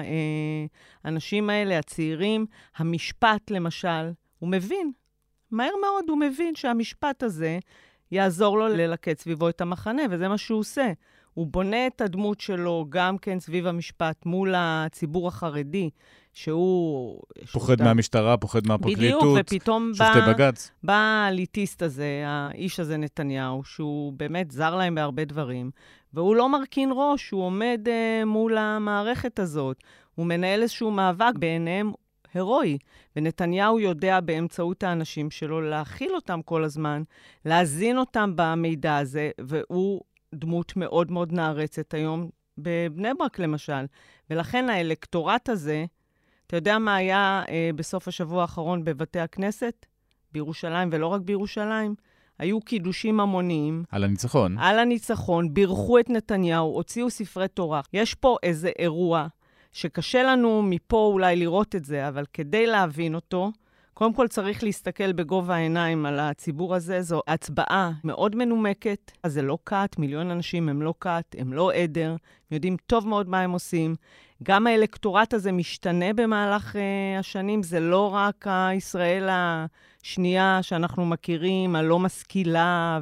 האנשים האלה, הצעירים. המשפט, למשל, הוא מבין. מהר מאוד הוא מבין שהמשפט הזה יעזור לו ללקט סביבו את המחנה, וזה מה שהוא עושה. הוא בונה את הדמות שלו גם כן סביב המשפט מול הציבור החרדי, שהוא... פוחד מהמשטרה, פוחד מהפרקליטות, בדיוק, ופתאום שופטי בג"ץ. בא הליטיסט הזה, האיש הזה נתניהו, שהוא באמת זר להם בהרבה דברים, והוא לא מרכין ראש, הוא עומד uh, מול המערכת הזאת, הוא מנהל איזשהו מאבק בעיניהם הרואי, ונתניהו יודע באמצעות האנשים שלו להכיל אותם כל הזמן, להזין אותם במידע הזה, והוא דמות מאוד מאוד נערצת היום בבני ברק למשל. ולכן האלקטורט הזה, אתה יודע מה היה אה, בסוף השבוע האחרון בבתי הכנסת? בירושלים, ולא רק בירושלים. היו קידושים המוניים. על הניצחון. על הניצחון, בירכו את נתניהו, הוציאו ספרי תורה. יש פה איזה אירוע שקשה לנו מפה אולי לראות את זה, אבל כדי להבין אותו, קודם כל צריך להסתכל בגובה העיניים על הציבור הזה. זו הצבעה מאוד מנומקת. אז זה לא קאט, מיליון אנשים הם לא קאט, הם לא עדר, הם יודעים טוב מאוד מה הם עושים. גם האלקטורט הזה משתנה במהלך uh, השנים, זה לא רק הישראל השנייה שאנחנו מכירים, הלא משכילה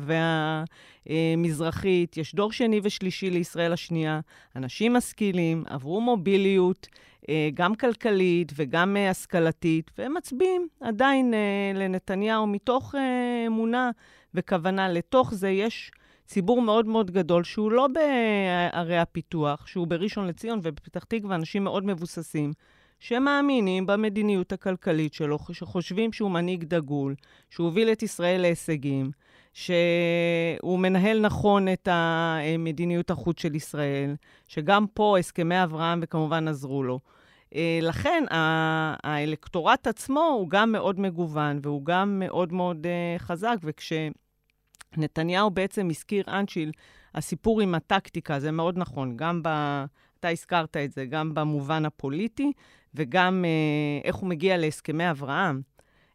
והמזרחית. יש דור שני ושלישי לישראל השנייה. אנשים משכילים, עברו מוביליות, גם כלכלית וגם השכלתית, והם מצביעים עדיין לנתניהו מתוך אמונה וכוונה. לתוך זה יש ציבור מאוד מאוד גדול, שהוא לא בערי הפיתוח, שהוא בראשון לציון ובפתח תקווה, אנשים מאוד מבוססים, שמאמינים במדיניות הכלכלית שלו, שחושבים שהוא מנהיג דגול, שהוא הוביל את ישראל להישגים, שהוא מנהל נכון את המדיניות החוץ של ישראל, שגם פה הסכמי אברהם וכמובן עזרו לו. לכן האלקטורט עצמו הוא גם מאוד מגוון, והוא גם מאוד מאוד חזק, וכשנתניהו בעצם הזכיר אנשיל, הסיפור עם הטקטיקה, זה מאוד נכון, גם ב... אתה הזכרת את זה, גם במובן הפוליטי, וגם איך הוא מגיע להסכמי אברהם.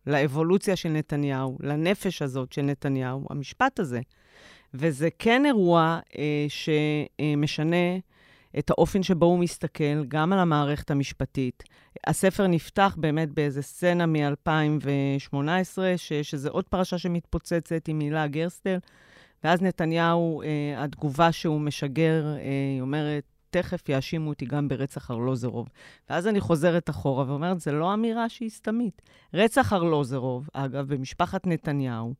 לאבולוציה של נתניהו, לנפש הזאת של נתניהו, המשפט הזה. וזה כן אירוע אה, שמשנה את האופן שבו הוא מסתכל, גם על המערכת המשפטית. הספר נפתח באמת באיזה סצנה מ-אלפיים שמונה עשרה, ש- שזה עוד פרשה שמתפוצצת עם הילה גרסטל, ואז נתניהו, אה, התגובה שהוא משגר, אה, היא אומרת, תכף יאשימו אותי גם ברצח ארלוזרוב. ואז אני חוזרת אחורה ואומרת, זה לא אמירה שהיא סתמית. רצח ארלוזרוב, אגב, במשפחת נתניהו,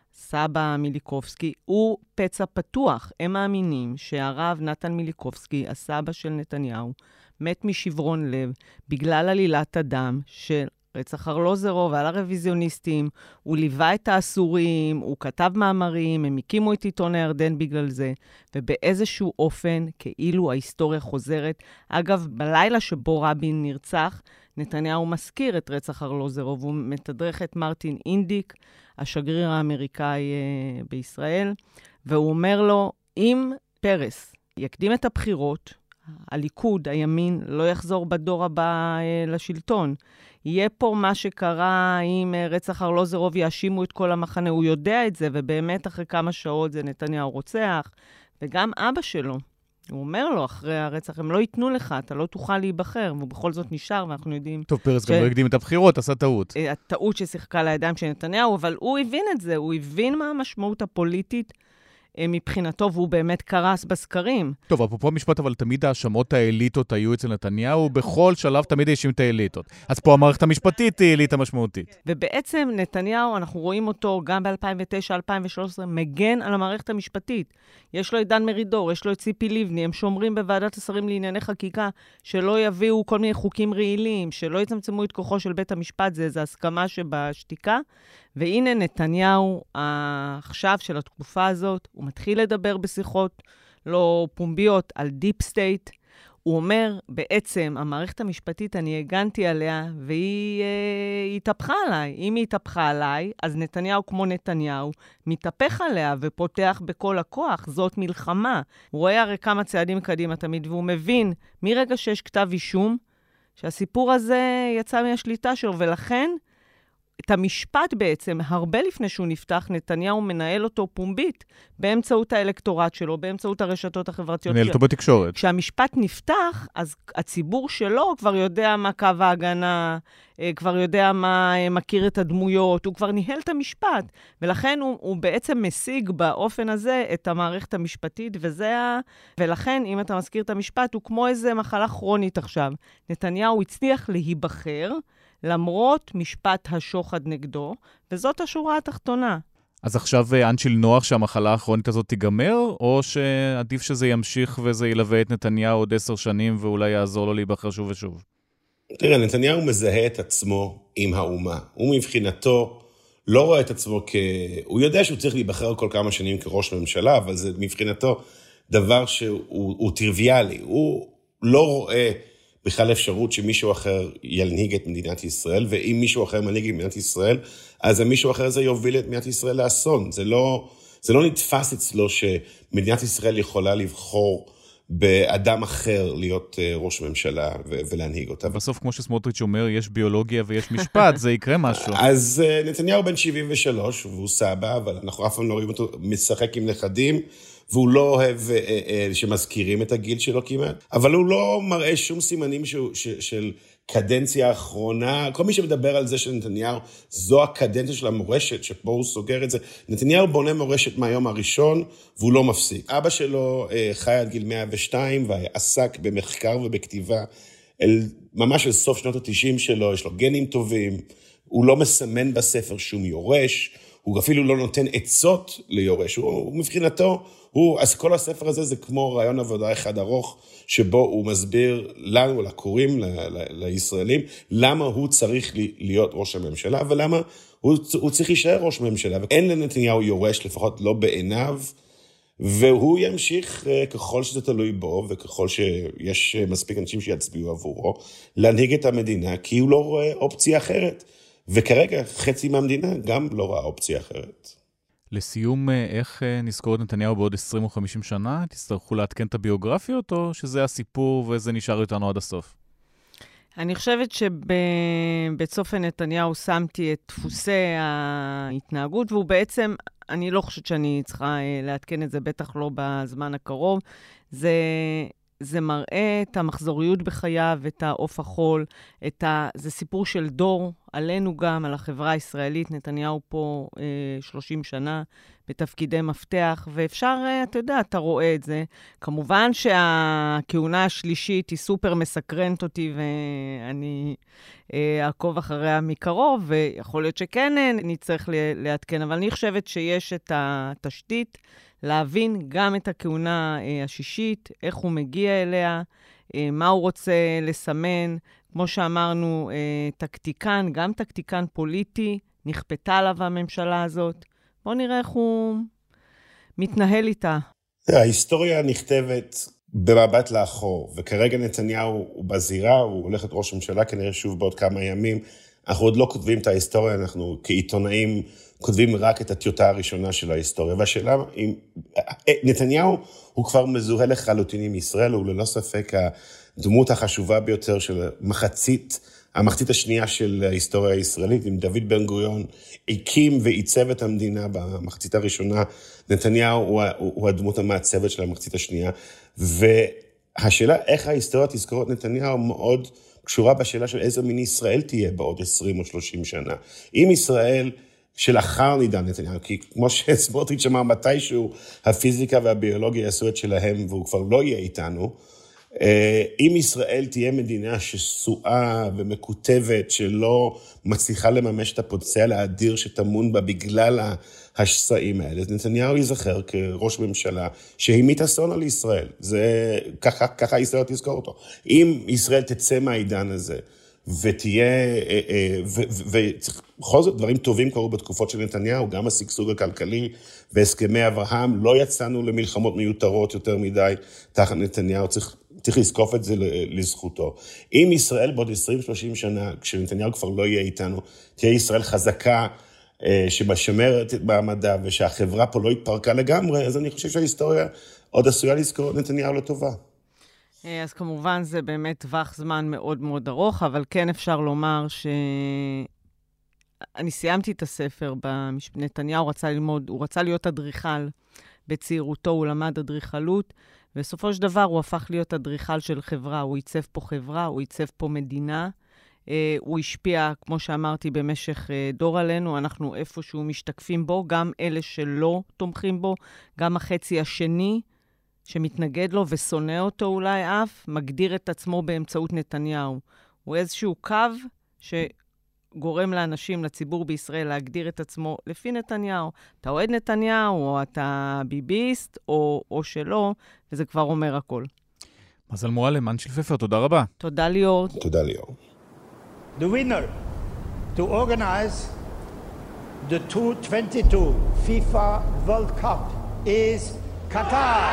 סבא מיליקובסקי, הוא פצע פתוח. הם מאמינים שהרב נתן מיליקובסקי, הסבא של נתניהו, מת משברון לב בגלל עלילת הדם של רצח ארלוזרוב ועל הרוויזיוניסטים. הוא ליווה את האסורים, הוא כתב מאמרים, הם הקימו את עיתון הירדן בגלל זה, ובאיזשהו אופן כאילו ההיסטוריה חוזרת. אגב, בלילה שבו רבין נרצח, נתניהו מזכיר את רצח ארלוזרוב, הוא מתדרך את מרטין אינדיק, השגריר האמריקאי uh, בישראל, והוא אומר לו, אם פרס יקדים את הבחירות, הליכוד, הימין, לא יחזור בדור הבא uh, לשלטון. יהיה פה מה שקרה עם uh, רצח ארלוזרוב, יאשימו את כל המחנה, הוא יודע את זה, ובאמת אחרי כמה שעות זה נתניהו רוצח, וגם אבא שלו, הוא אומר לו, אחרי הרצח, הם לא ייתנו לך, אתה לא תוכל להיבחר, והוא בכל זאת נשאר, ואנחנו יודעים... טוב, פרס ש... גם לא הקדים את הבחירות, עשה טעות. הטעות ששיחקה לידיים של נתניהו, אבל הוא הבין את זה, הוא הבין מה המשמעות הפוליטית מבחינתו, והוא באמת קרס בסקרים. טוב, אפרופו משפט, אבל תמיד האשמות האליטות היו אצל נתניהו, בכל שלב תמיד האשים את האליטות. אז פה המערכת המשפטית היא אליטה משמעותית. ובעצם נתניהו, אנחנו רואים אותו גם ב-אלפיים ותשע אלפיים ושלוש עשרה, מגן על המערכת המשפטית. יש לו את דן מרידור, יש לו את ציפי לבני, הם שומרים בוועדת השרים לענייני חקיקה, שלא יביאו כל מיני חוקים רעילים, שלא יצמצמו את כוחו של בית המשפט, זה איזו הסכמה שבשתיקה. והנה נתניהו, עכשיו של התקופה הזאת, הוא מתחיל לדבר בשיחות לא פומביות על דיפ סטייט. הוא אומר, בעצם, המערכת המשפטית, אני הגנתי עליה, והיא אה, התהפכה עליי. אם היא התהפכה עליי, אז נתניהו כמו נתניהו, מתהפך עליה ופותח בכל הכוח. זאת מלחמה. הוא רואה הרי כמה צעדים קדימה תמיד, והוא מבין, מרגע שיש כתב אישום, שהסיפור הזה יצא מהשליטה שלו, ולכן, את המשפט בעצם, הרבה לפני שהוא נפתח, נתניהו מנהל אותו פומבית, באמצעות האלקטורט שלו, באמצעות הרשתות החברתיות. מנהל אותו בתקשורת. כשהמשפט נפתח, אז הציבור שלו כבר יודע מה קו ההגנה, כבר יודע מה מכיר את הדמויות, הוא כבר ניהל את המשפט, ולכן הוא, הוא בעצם משיג באופן הזה את המערכת המשפטית, וזה ה... ולכן, אם אתה מזכיר את המשפט, הוא כמו איזה מחלה כרונית עכשיו. נתניהו הצליח להיבחר, למרות משפט השוחד נגדו, וזאת השורה התחתונה. אז עכשיו אנשיל נוח שהמחלה האחרונית הזאת תיגמר, או שעדיף שזה ימשיך וזה ילווה את נתניהו עוד עשר שנים, ואולי יעזור לו להיבחר שוב ושוב? תראה, נתניהו מזהה את עצמו עם האומה. הוא מבחינתו לא רואה את עצמו כ... הוא יודע שהוא צריך להיבחר כל כמה שנים כראש ממשלה, אבל זה מבחינתו דבר שהוא טריוויאלי. הוא לא רואה בכלל אפשרות שמישהו אחר ינהיג את מדינת ישראל, ואם מישהו אחר מנהיג את מדינת ישראל, אז מישהו אחר זה יוביל את מדינת ישראל לאסון. זה לא, זה לא נתפס אצלו שמדינת ישראל יכולה לבחור באדם אחר להיות ראש ממשלה ו- ולהנהיג אותה. בסוף, כמו שסמוטריץ' אומר, יש ביולוגיה ויש משפט, זה יקרה משהו. אז נתניהו בן שבעים ושלוש, והוא סבא, אבל אנחנו אף פעם לא רואים אותו משחק עם נכדים, והוא לא אוהב שמזכירים את הגיל שלו כמעט, אבל הוא לא מראה שום סימנים ש- ש- של קדנציה האחרונה. כל מי שמדבר על זה של נתניהו, זו הקדנציה של המורשת, שפה הוא סוגר את זה. נתניהו בונה מורשת מהיום הראשון, והוא לא מפסיק. אבא שלו חי עד גיל מאה ושתיים, ועסק במחקר ובכתיבה, אל, ממש לסוף שנות ה-תשעים שלו, יש לו גנים טובים, הוא לא מסמן בספר שום יורש, הוא אפילו לא נותן עצות ליורש, הוא, הוא מבחינתו, הוא, אז כל הספר הזה זה כמו רעיון עבודה אחד ארוך, שבו הוא מסביר לנו, לקוראים, ל, ל, לישראלים, למה הוא צריך להיות ראש הממשלה, ולמה הוא, הוא צריך להישאר ראש הממשלה. אין לנתניהו יורש, לפחות לא בעיניו, והוא ימשיך ככל שזה תלוי בו, וככל שיש מספיק אנשים שיצביעו עבורו, להנהיג את המדינה, כי הוא לא רואה אופציה אחרת. וכרגע חצי מהמדינה גם לא ראה אופציה אחרת. לסיום, איך נזכור את נתניהו בעוד עשרים או חמישים שנה? תצטרכו לעדכן את הביוגרפיות, או שזה הסיפור וזה נשאר איתנו עד הסוף? אני חושבת שבצופן נתניהו שמתי את דפוסי ההתנהגות, והוא בעצם, אני לא חושבת שאני צריכה לעדכן את זה, בטח לא בזמן הקרוב. זה, זה מראה את המחזוריות בחייו, את העוף החול, את ה, זה סיפור של דור, עלינו גם, על החברה הישראלית. נתניהו פה אה, שלושים שנה בתפקידי מפתח, ואפשר, אה, אתה יודע, אתה רואה את זה. כמובן שהכהונה השלישית היא סופר מסקרנת אותי, ואני אה, אעקוב אחריה מקרוב, ויכול להיות שכן אה, נצטרך לעדכן, אבל אני חושבת שיש את התשתית, להבין גם את הכהונה אה, השישית, איך הוא מגיע אליה, אה, מה הוא רוצה לסמן. כמו שאמרנו, אה, טקטיקן, גם טקטיקן פוליטי, נכפתה עליו הממשלה הזאת. בואו נראה איך הוא מתנהל איתה. ההיסטוריה נכתבת במבט לאחור, וכרגע נתניהו הוא בזירה, הוא הולך את ראש הממשלה, כנראה שוב בעוד כמה ימים. אנחנו עוד לא כותבים את ההיסטוריה, אנחנו כעיתונאים כותבים רק את הטיוטה הראשונה של ההיסטוריה. והשאלה, אם, נתניהו הוא כבר מזוהה לחלוטין עם ישראל, הוא ללא ספק הדמות החשובה ביותר של מחצית, המחצית השנייה של ההיסטוריה הישראלית. עם דוד בן גוריון הקים ועיצב את המדינה במחצית הראשונה, נתניהו הוא, הוא, הוא הדמות המעצבת של המחצית השנייה, והשאלה איך ההיסטוריה תזכור את נתניהו מאוד קשורה בשאלה של איזו מין ישראל תהיה בעוד עשרים או שלושים שנה. אם ישראל שלאחר נידן נתניהו, כי כמו שסמוטריץ' אמר מתישהו, הפיזיקה והביולוגיה יעשו את שלהם, והוא כבר לא יהיה איתנו, אם ישראל תהיה מדינה שסועה ומקוטבת, שלא מצליחה לממש את הפוטנציאל האדיר שטמון בה בגלל השסעים האלה, אז נתניהו ייזכר כראש ממשלה שהמיט אסון על ישראל. זה, ככה, ככה ישראל תזכור אותו. אם ישראל תצא מהעידן הזה, ותהיה, ובכל זאת דברים טובים קרו בתקופות של נתניהו, גם הסגסוג הכלכלי והסכמי אברהם, לא יצאנו למלחמות מיותרות יותר מדי תחת נתניהו, צריך, צריך לזקוף את זה לזכותו. אם ישראל בעוד עשרים שלושים שנה, כשנתניהו כבר לא יהיה איתנו, תהיה ישראל חזקה, שמשמרת את מעמדה, ושהחברה פה לא התפרקה לגמרי, אז אני חושב שההיסטוריה עוד עשויה לזכור את נתניהו לטובה. אז כמובן זה באמת טווח זמן מאוד מאוד ארוך, אבל כן אפשר לומר ש... אני סיימתי את הספר, נתניהו רצה ללמוד, הוא רצה להיות אדריכל בצעירותו, הוא למד אדריכלות, ובסופו של דבר הוא הפך להיות אדריכל של חברה, הוא ייצב פה חברה, הוא ייצב פה מדינה, הוא השפיע, כמו שאמרתי, במשך דור עלינו, אנחנו איפשהו משתקפים בו, גם אלה שלא תומכים בו, גם החצי השני, שמתנגד לו ושונא אותו אולי אף, מגדיר את עצמו באמצעות נתניהו. הוא איזשהו קו שגורם לאנשים, לציבור בישראל, להגדיר את עצמו לפי נתניהו. אתה אוהד נתניהו, או אתה ביביסט, או, או שלא, וזה כבר אומר הכל. מזל מועלם, אנשל פפר, תודה רבה. תודה ליאור. תודה ליאור. The winner to organize the twenty twenty-two FIFA World Cup is Qatar.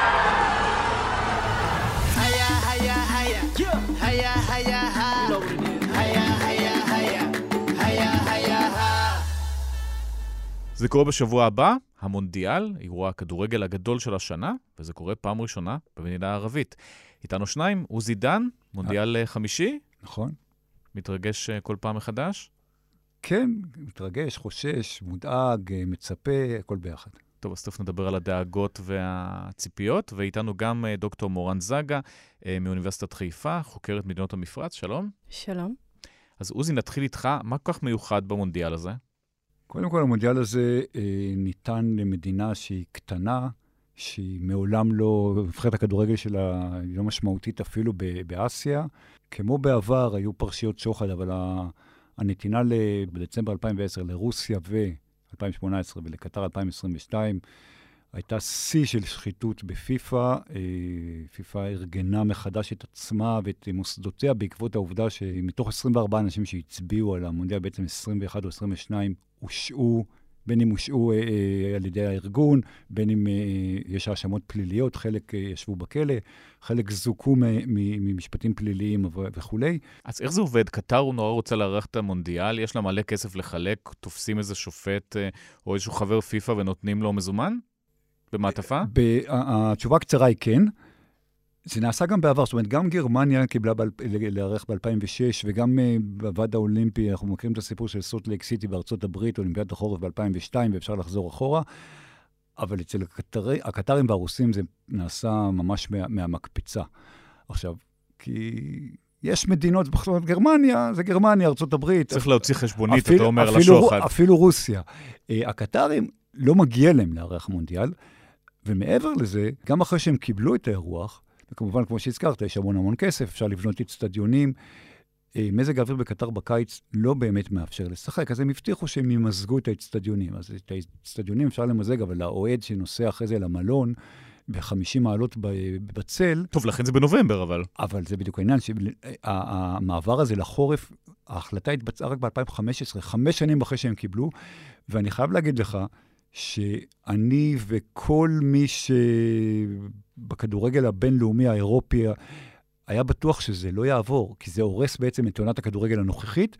Haya haya haya. Haya haya haya. Haya haya haya. Haya haya haya. זה קורה בשבוע הבא, המונדיאל, אירוע הכדורגל הגדול של השנה, וזה קורה פעם ראשונה במדינה הערבית. איתנו שניים, עוזי דן, מונדיאל חמישי. נכון. מתרגש כל פעם מחדש? כן, מתרגש, חושש, מודאג, מצפה, הכל ביחד. טוב, אז תכף נדבר על הדאגות והציפיות, ואיתנו גם דוקטור מורן זגה מאוניברסיטת חיפה, חוקרת מדינות המפרץ, שלום. שלום. אז עוזי, נתחיל איתך, מה כל כך מיוחד במונדיאל הזה? קודם כל, המונדיאל הזה אה, ניתן למדינה שהיא קטנה, שהיא מעולם לא, נבחרת הכדורגל שלה היא לא משמעותית אפילו באסיה. כמו בעבר היו פרשיות שוחד, אבל הנתינה בדצמבר אלפיים ועשר לרוסיה ו-אלפיים שמונה עשרה ולקטר אלפיים עשרים ושתיים, הייתה שיא של שחיתות בפיפה. פיפה ארגנה מחדש את עצמה ואת מוסדותיה בעקבות העובדה שמתוך עשרים וארבעה אנשים שהצביעו על המונדיאל, בעצם עשרים ואחד או עשרים ושניים הושעו, בין אם הושעו אה, אה, על ידי הארגון, בין אם אה, יש האשמות פליליות, חלק אה, ישבו בכלא, חלק זוכו ממשפטים פליליים וכו'. אז איך זה עובד? קטר הוא נורא רוצה לארח את המונדיאל, יש לה מלא כסף לחלק, תופסים איזה שופט אה, או איזשהו חבר פיפה ונותנים לו מזומן? במעטפה? התשובה הקצרה היא כן. זה נעשה גם בעבר, זאת אומרת, גם גרמניה קיבלה להיערך ב-אלפיים ושש, וגם בוועד האולימפי, אנחנו מכירים את הסיפור של סולט לייק סיטי בארצות הברית, אולימפיאדת החורף ב-אלפיים ושתיים, ואפשר לחזור אחורה, אבל אצל הקטרי, הקטרים והרוסים זה נעשה ממש מה, מהמקפיצה. עכשיו, כי יש מדינות, בכלל גרמניה, זה גרמניה, ארצות הברית. צריך להוציא חשבונית, אפילו, אתה אומר, אפילו, לשוחד. אפילו רוסיה. הקטרים לא מגיע להם לארח מונדיאל, ומעבר לזה, גם אחרי שהם קיבלו את האירוח, וכמובן, כמו שהזכרת, יש המון המון כסף, אפשר לבנות אצטדיונים. מזג האוויר בקטר בקיץ לא באמת מאפשר לשחק, אז הם הבטיחו שהם ימזגו את האצטדיונים. אז את האצטדיונים אפשר למזג, אבל האוהד שנוסע אחרי זה למלון, ב-חמישים מעלות בצל. טוב, לכן זה בנובמבר, אבל. אבל זה בדיוק העניין, שהמעבר הזה לחורף, ההחלטה התבצעה רק ב-אלפיים וחמש עשרה, חמש שנים אחרי שהם קיבלו, ואני חייב להגיד לך, שאני וכל מי שבכדורגל הבינלאומי האירופי היה בטוח שזה לא יעבור, כי זה הורס בעצם את עונת הכדורגל הנוכחית,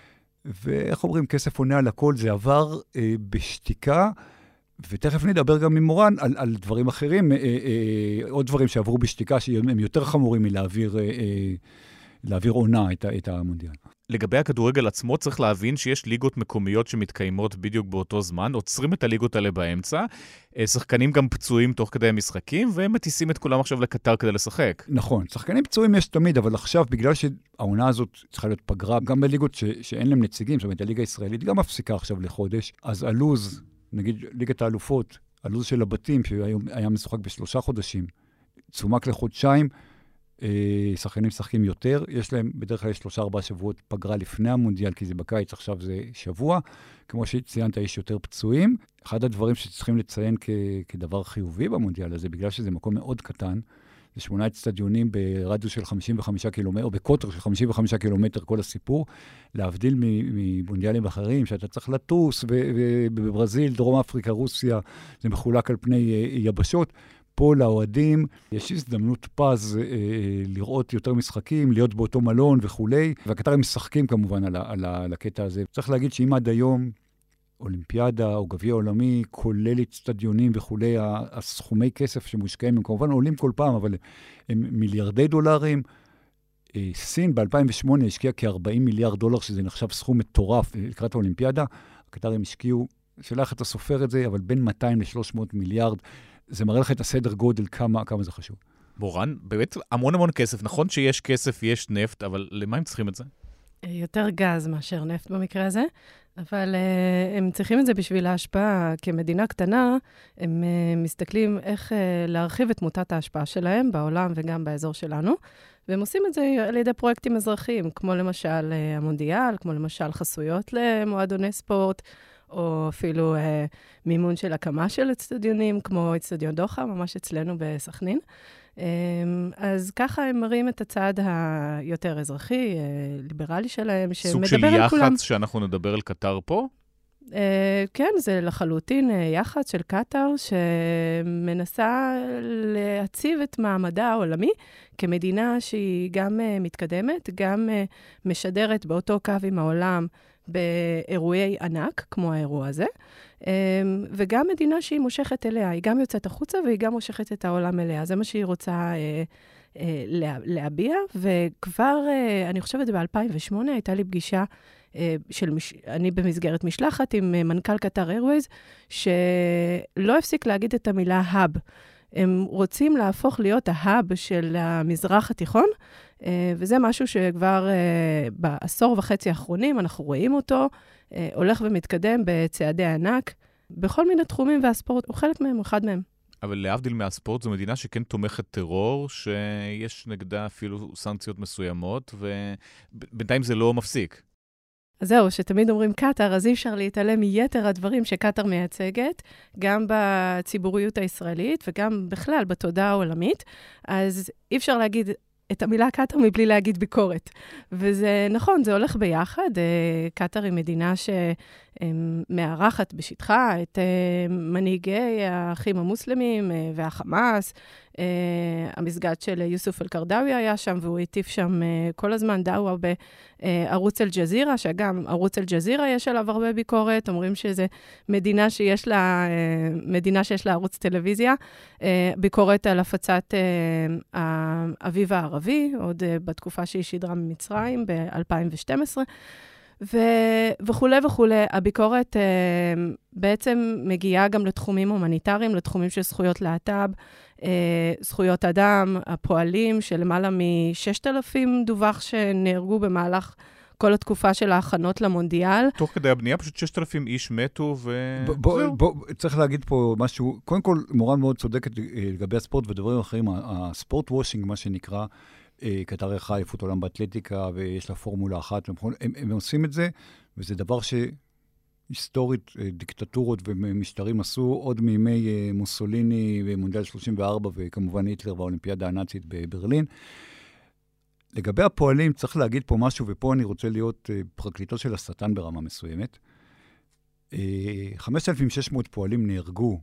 ואיך אומרים, כסף עונה על הכל, זה עבר אה, בשתיקה, ותכף נדבר גם עם מורן על, על דברים אחרים, אה, אה, עוד דברים שעברו בשתיקה, שהם יותר חמורים מלהעביר אה, אה, להעביר עונה את, את המונדיאל. לגבי הכדורגל עצמו צריך להבין שיש ליגות מקומיות שמתקיימות בדיוק באותו זמן, עוצרים את הליגות האלה באמצע, שחקנים גם פצועים תוך כדי המשחקים, והם מטיסים את כולם עכשיו לקטר כדי לשחק. נכון, שחקנים פצועים יש תמיד, אבל עכשיו בגלל שהעונה הזאת צריכה להיות פגרה, גם בליגות ש, שאין להם נציגים, זאת אומרת, הליגה הישראלית גם מפסיקה עכשיו לחודש, אז הלוז, נגיד ליגת האלופות, הלוז של הבתים, שהיה משוחק בשלושה חודשים, צומק לחודשיים, שחקנים שחקים יותר, יש להם בדרך כלל שלושה ארבעה שבועות פגרה לפני המונדיאל, כי זה בקיץ, עכשיו זה שבוע. כמו שציינת, יש יותר פצועים. אחד הדברים שצריכים לציין כ- כדבר חיובי במונדיאל הזה, בגלל שזה מקום מאוד קטן, זה שמונה אצטדיונים ברדיוס של חמישים וחמישה קילומטר, או בקוטר של חמישים וחמישה קילומטר כל הסיפור, להבדיל ממונדיאלים אחרים, שאתה צריך לטוס, ובברזיל, דרום אפריקה, רוסיה, זה מחולק על פני יבשות. פה לאוהדים יש הזדמנות פז אה, לראות יותר משחקים, להיות באותו מלון וכולי, והקטרים משחקים כמובן על, על, על הקטע הזה. צריך להגיד שאם עד היום אולימפיאדה או גביע עולמי, כולל אצטדיונים וכולי, הסכומי כסף שמושקעים, הם כמובן עולים כל פעם, אבל הם מיליארדי דולרים. אה, סין ב-אלפיים ושמונה השקיעה כ-ארבעים מיליארד דולר, שזה נחשב סכום מטורף לקראת האולימפיאדה. הקטרים השקיעו, שאלה איך אתה סופר את זה, אבל בין מאתיים לשלוש מאות מיליארד, זה מראה לך את הסדר גודל, כמה, כמה זה חשוב. מורן, באמת המון המון כסף. נכון שיש כסף, יש נפט, אבל למה הם צריכים את זה? יותר גז מאשר נפט במקרה הזה, אבל uh, הם צריכים את זה בשביל ההשפעה. כמדינה קטנה, הם uh, מסתכלים איך uh, להרחיב את מוטת ההשפעה שלהם בעולם וגם באזור שלנו, והם עושים את זה על ידי פרויקטים אזרחיים, כמו למשל uh, המונדיאל, כמו למשל חסויות למועדוני ספורט, או אפילו אה, מימון של הקמה של אצטדיונים, כמו אצטדיון דוחה, ממש אצלנו בסכנין. אה, אז ככה הם מראים את הצד היותר אזרחי, אה, ליברלי שלהם, שמדבר על כולם. סוג של יח"צ שאנחנו נדבר על קטר פה? אה, כן, זה לחלוטין אה, יח"צ של קטר, שמנסה להציב את מעמדה העולמי, כמדינה שהיא גם אה, מתקדמת, גם אה, משדרת באותו קו עם העולם, באירועי ענק, כמו האירוע הזה, וגם מדינה שהיא מושכת אליה, היא גם יוצאת החוצה והיא גם מושכת את העולם אליה. זה מה שהיא רוצה להביע, וכבר, אני חושבת, ב-אלפיים ושמונה הייתה לי פגישה של, אני במסגרת משלחת עם מנכ"ל קטר איירווייז, שלא הפסיק להגיד את המילה האב. הם רוצים להפוך להיות ההאב של המזרח התיכון, וזה משהו שכבר בעשור וחצי האחרונים אנחנו רואים אותו, הולך ומתקדם בצעדי ענק, בכל מיני תחומים, והספורט הוא חלק מהם, הוא אחד מהם. אבל להבדיל מהספורט, זו מדינה שכן תומכת טרור, שיש נגדה אפילו סנקציות מסוימות, ובינתיים זה לא מפסיק. אז זהו, שתמיד אומרים קטר, אז אי אפשר להתעלם מיתר הדברים שקטר מייצגת, גם בציבוריות הישראלית וגם בכלל בתודעה העולמית. אז אי אפשר להגיד את המילה קטר מבלי להגיד ביקורת. וזה נכון, זה הולך ביחד. קטר היא מדינה שמארחת בשטחה את מנהיגי האחים המוסלמים והחמאס, המסגד של יוסוף אל-קרדאווי היה שם, והוא הטיף שם כל הזמן דאווה בערוץ אל-ג'זירה, שגם ערוץ אל-ג'זירה יש עליו הרבה ביקורת, אומרים שזה מדינה שיש לה, מדינה שיש לה ערוץ טלוויזיה, ביקורת על הפצת האביב הערבי, עוד בתקופה שהיא שידרה ממצרים, ב-אלפיים ושתים עשרה, וכו' וכו'. הביקורת בעצם מגיעה גם לתחומים הומניטריים, לתחומים של זכויות להט"ב, זכויות אדם, הפועלים, שלמעלה מ-ששת אלפים דווח שנהרגו במהלך כל התקופה של ההכנות למונדיאל. תוך כדי הבנייה, פשוט ששת אלפים איש מתו ו... בוא, בוא, צריך להגיד פה משהו, קודם כל, מורן מאוד צודקת לגבי הספורט ודברים אחרים, הספורט וושינג, מה שנקרא, קטר ערכה אליפות עולם באתלטיקה, ויש לה פורמולה אחת, הם, הם עושים את זה, וזה דבר שהיסטורית, דיקטטורות ומשטרים עשו עוד מימי מוסוליני במונדיאל שלושים וארבע, וכמובן היטלר והאולימפיאדה הנאצית בברלין. לגבי הפועלים, צריך להגיד פה משהו, ופה אני רוצה להיות פרקליטו של השטן ברמה מסוימת. חמשת אלפים ושש מאות פועלים נהרגו,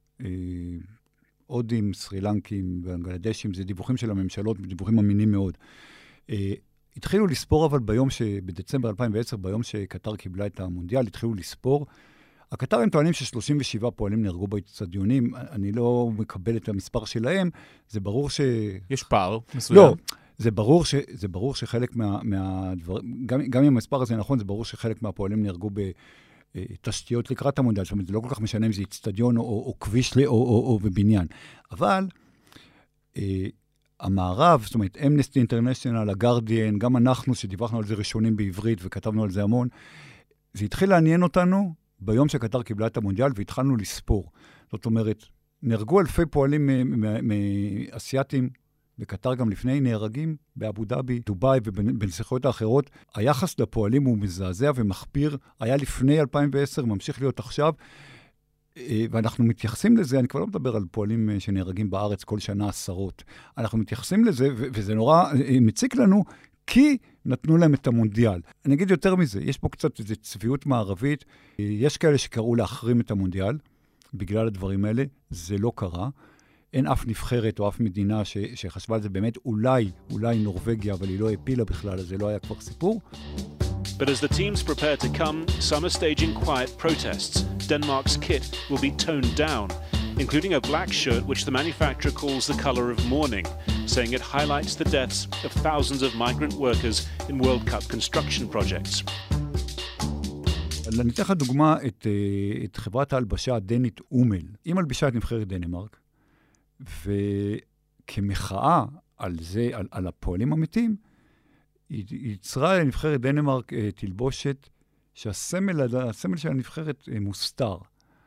הודים, סרילנקים ואנגלדשים, זה דיווחים של הממשלות, דיווחים אמינים מאוד. התחילו לספור, אבל ביום שבדצמבר אלפיים ועשר, ביום שקטר קיבלה את המונדיאל, התחילו לספור. הקטרים טוענים ש-שלושים ושבעה פועלים נהרגו באצטדיונים, אני לא מקבל את המספר שלהם, זה ברור ש... יש פער מסוים. לא, זה ברור, ש... זה ברור שחלק מה... מהדברים, גם, גם אם המספר הזה נכון, זה ברור שחלק מהפועלים נהרגו בתשתיות לקראת המונדיאל, זאת אומרת, זה לא כל כך משנה אם זה אצטדיון או, או, או כביש או, או, או, או בבניין. אבל אה, המערב, זאת אומרת, אמנסטי אינטרנשיונל, הגרדיאן, גם אנחנו שדיווחנו על זה ראשונים בעברית וכתבנו על זה המון, זה התחיל לעניין אותנו ביום שקטר קיבלה את המונדיאל והתחלנו לספור. זאת אומרת, נהרגו אלפי פועלים מאסייתים, בקטר גם לפני, נהרגים באבו דאבי, דובאי ובנסיכויות האחרות. היחס לפועלים הוא מזעזע ומחפיר, היה לפני אלפיים ועשר, ממשיך להיות עכשיו, ואנחנו מתייחסים לזה, אני כבר לא מדבר על פועלים שנהרגים בארץ כל שנה עשרות, אנחנו מתייחסים לזה, וזה נורא מציק לנו, כי נתנו להם את המונדיאל. אני אגיד יותר מזה, יש פה קצת איזו צביעות מערבית, יש כאלה שקראו להחרים את המונדיאל, בגלל הדברים האלה, זה לא קרה. אין אף נבחרת או אף מדינה ש, שחשבה על זה באמת, אולי, אולי נורווגיה, אבל היא לא הפילה בכלל, אז זה לא היה כבר סיפור. But as the teams prepare to come, some are staging quiet protests. Denmark's kit will be toned down, including a black shirt which the manufacturer calls the color of mourning, saying it highlights the deaths of thousands of migrant workers in World Cup construction projects. אני אתן לך דוגמה את, את חברת ההלבשה הדנית אומל. היא מלבישה את נבחרת דנמרק, וכמחאה על זה, על, על הפועלים המתים, היא יצרה לנבחרת דנמרק תלבושת שהסמל הסמל של הנבחרת מוסתר.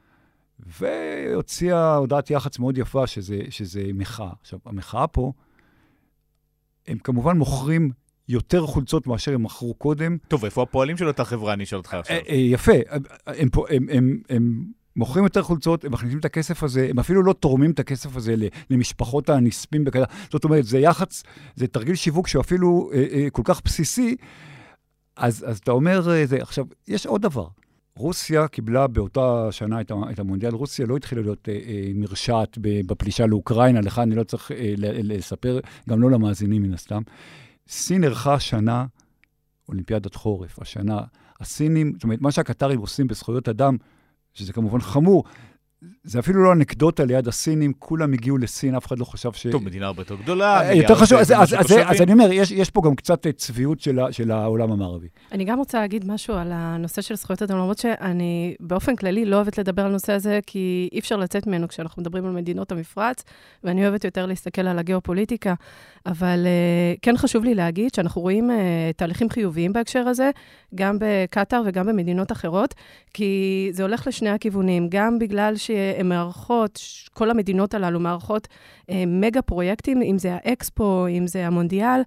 והוציאה הודעת יח"צ מאוד יפה שזה, שזה מחאה. עכשיו, המחאה פה, הם כמובן מוכרים יותר חולצות מאשר הם מכרו קודם. טוב, איפה הפועלים של אותה חברה? אני אשאל אותך עכשיו. יפה. הם, הם, הם, הם מוכרים יותר חולצות, הם מכניסים את הכסף הזה, הם אפילו לא תורמים את הכסף הזה למשפחות הנספים בכלל. זאת אומרת, זה יח"צ, זה תרגיל שיווק שהוא אפילו אה, אה, כל כך בסיסי, אז, אז אתה אומר, אה, זה, עכשיו, יש עוד דבר. רוסיה קיבלה באותה שנה את, את המונדיאל, רוסיה לא התחילה להיות אה, אה, מרשעת בפלישה לאוקראינה, לך אני לא צריך אה, לספר, גם לא למאזינים מן הסתם. סין ערכה שנה, אולימפיאדת חורף, השנה, הסינים, זאת אומרת, מה שהקטרים עושים בזכויות אדם, שזה כמובן חמור, זה אפילו לא אנקדוטה ליד הסינים, כולם הגיעו לסין, אף אחד לא חשב ש... טוב, מדינה הרבה יותר גדולה. יותר חשוב, אז, אז, אז, אז אני אומר, יש, יש פה גם קצת צביעות של, של העולם המערבי. אני גם רוצה להגיד משהו על הנושא של זכויות אדם, למרות שאני באופן כללי לא אוהבת לדבר על הנושא הזה, כי אי אפשר לצאת ממנו כשאנחנו מדברים על מדינות המפרץ, ואני אוהבת יותר להסתכל על הגיאופוליטיקה, אבל uh, כן חשוב לי להגיד שאנחנו רואים uh, תהליכים חיוביים בהקשר הזה, גם בקטר וגם במדינות אחרות, כי זה הולך לשני הכיוונים, גם בגלל שהן מערכות, כל המדינות הללו מערכות uh, מגה פרויקטים, אם זה האקספו, אם זה המונדיאל,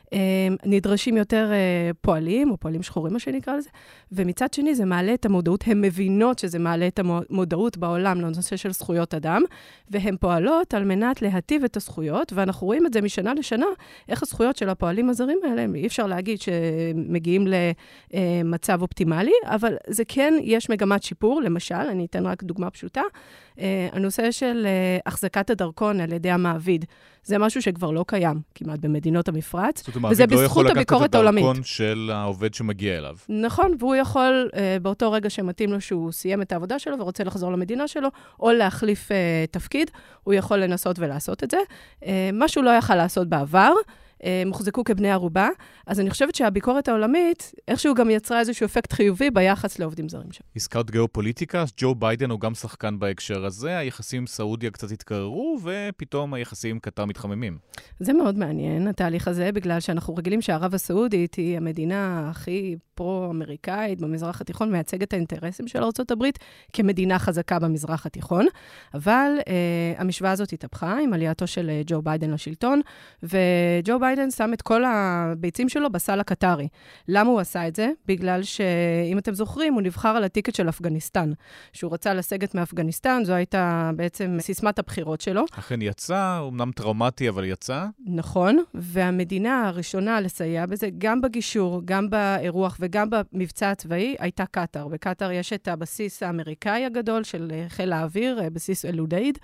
נדרשים יותר פועלים, או פועלים שחורים, מה שנקרא לזה, ומצד שני זה מעלה את המודעות, הן מבינות שזה מעלה את המודעות בעולם לנושא של זכויות אדם, והן פועלות על מנת להטיב את הזכויות, ואנחנו רואים את זה משנה לשנה, איך הזכויות של הפועלים הזרים האלה, אי אפשר להגיד שמגיעים למצב אופטימלי, אבל זה כן, יש מגמת שיפור, למשל, אני אתן רק דוגמה פשוטה, הנושא של החזקת הדרכון על ידי המעביד, זה משהו שכבר לא קיים כמעט במדינות המפרץ, וזה בזכות הביקורת העולמית. לא יכול לקחת את הדרכון של העובד שמגיע אליו. נכון, והוא יכול באותו רגע שמתאים לו שהוא סיים את העבודה שלו ורוצה לחזור למדינה שלו, או להחליף תפקיד, הוא יכול לנסות ולעשות את זה. משהו לא יכל לעשות בעבר, מוחזקו כבני ערובה, אז אני חושבת שהביקורת העולמית, איכשהו גם יצרה איזשהו אפקט חיובי ביחס לעובדים זרים שם. הזכרת גיאופוליטיקה, ג'ו ביידן הוא גם שחקן בהקשר הזה, היחסים עם סעודיה קצת התקררו, ופתאום היחסים עם קטר מתחממים. זה מאוד מעניין, התהליך הזה, בגלל שאנחנו רגילים שערב הסעודית היא המדינה הכי פרו-אמריקאית במזרח התיכון, מייצגת האינטרסים של ארצות הברית כמדינה חזקה במזרח התיכון, אבל אה, המשוואה הזאת התהפכה עם עלייתו של ג'ו ביידן לשלטון, וג'ו ביידן שם את כל הביצים שלו בסל הקטרי. למה הוא עשה את זה? בגלל שאם אתם זוכרים, הוא נבחר על הטיקט של אפגניסטן, שהוא רצה לסגת מאפגניסטן, זו הייתה בעצם סיסמת הבחירות שלו. אכן יצא, אמנם טראומטי, אבל יצא. נכון, והמדינה הראשונה לסייע בזה, גם בגישור, גם באירוח וגם במבצע הצבאי, הייתה קטר. בקטר יש את הבסיס האמריקאי הגדול של חיל האוויר, בסיס אל-אודייד,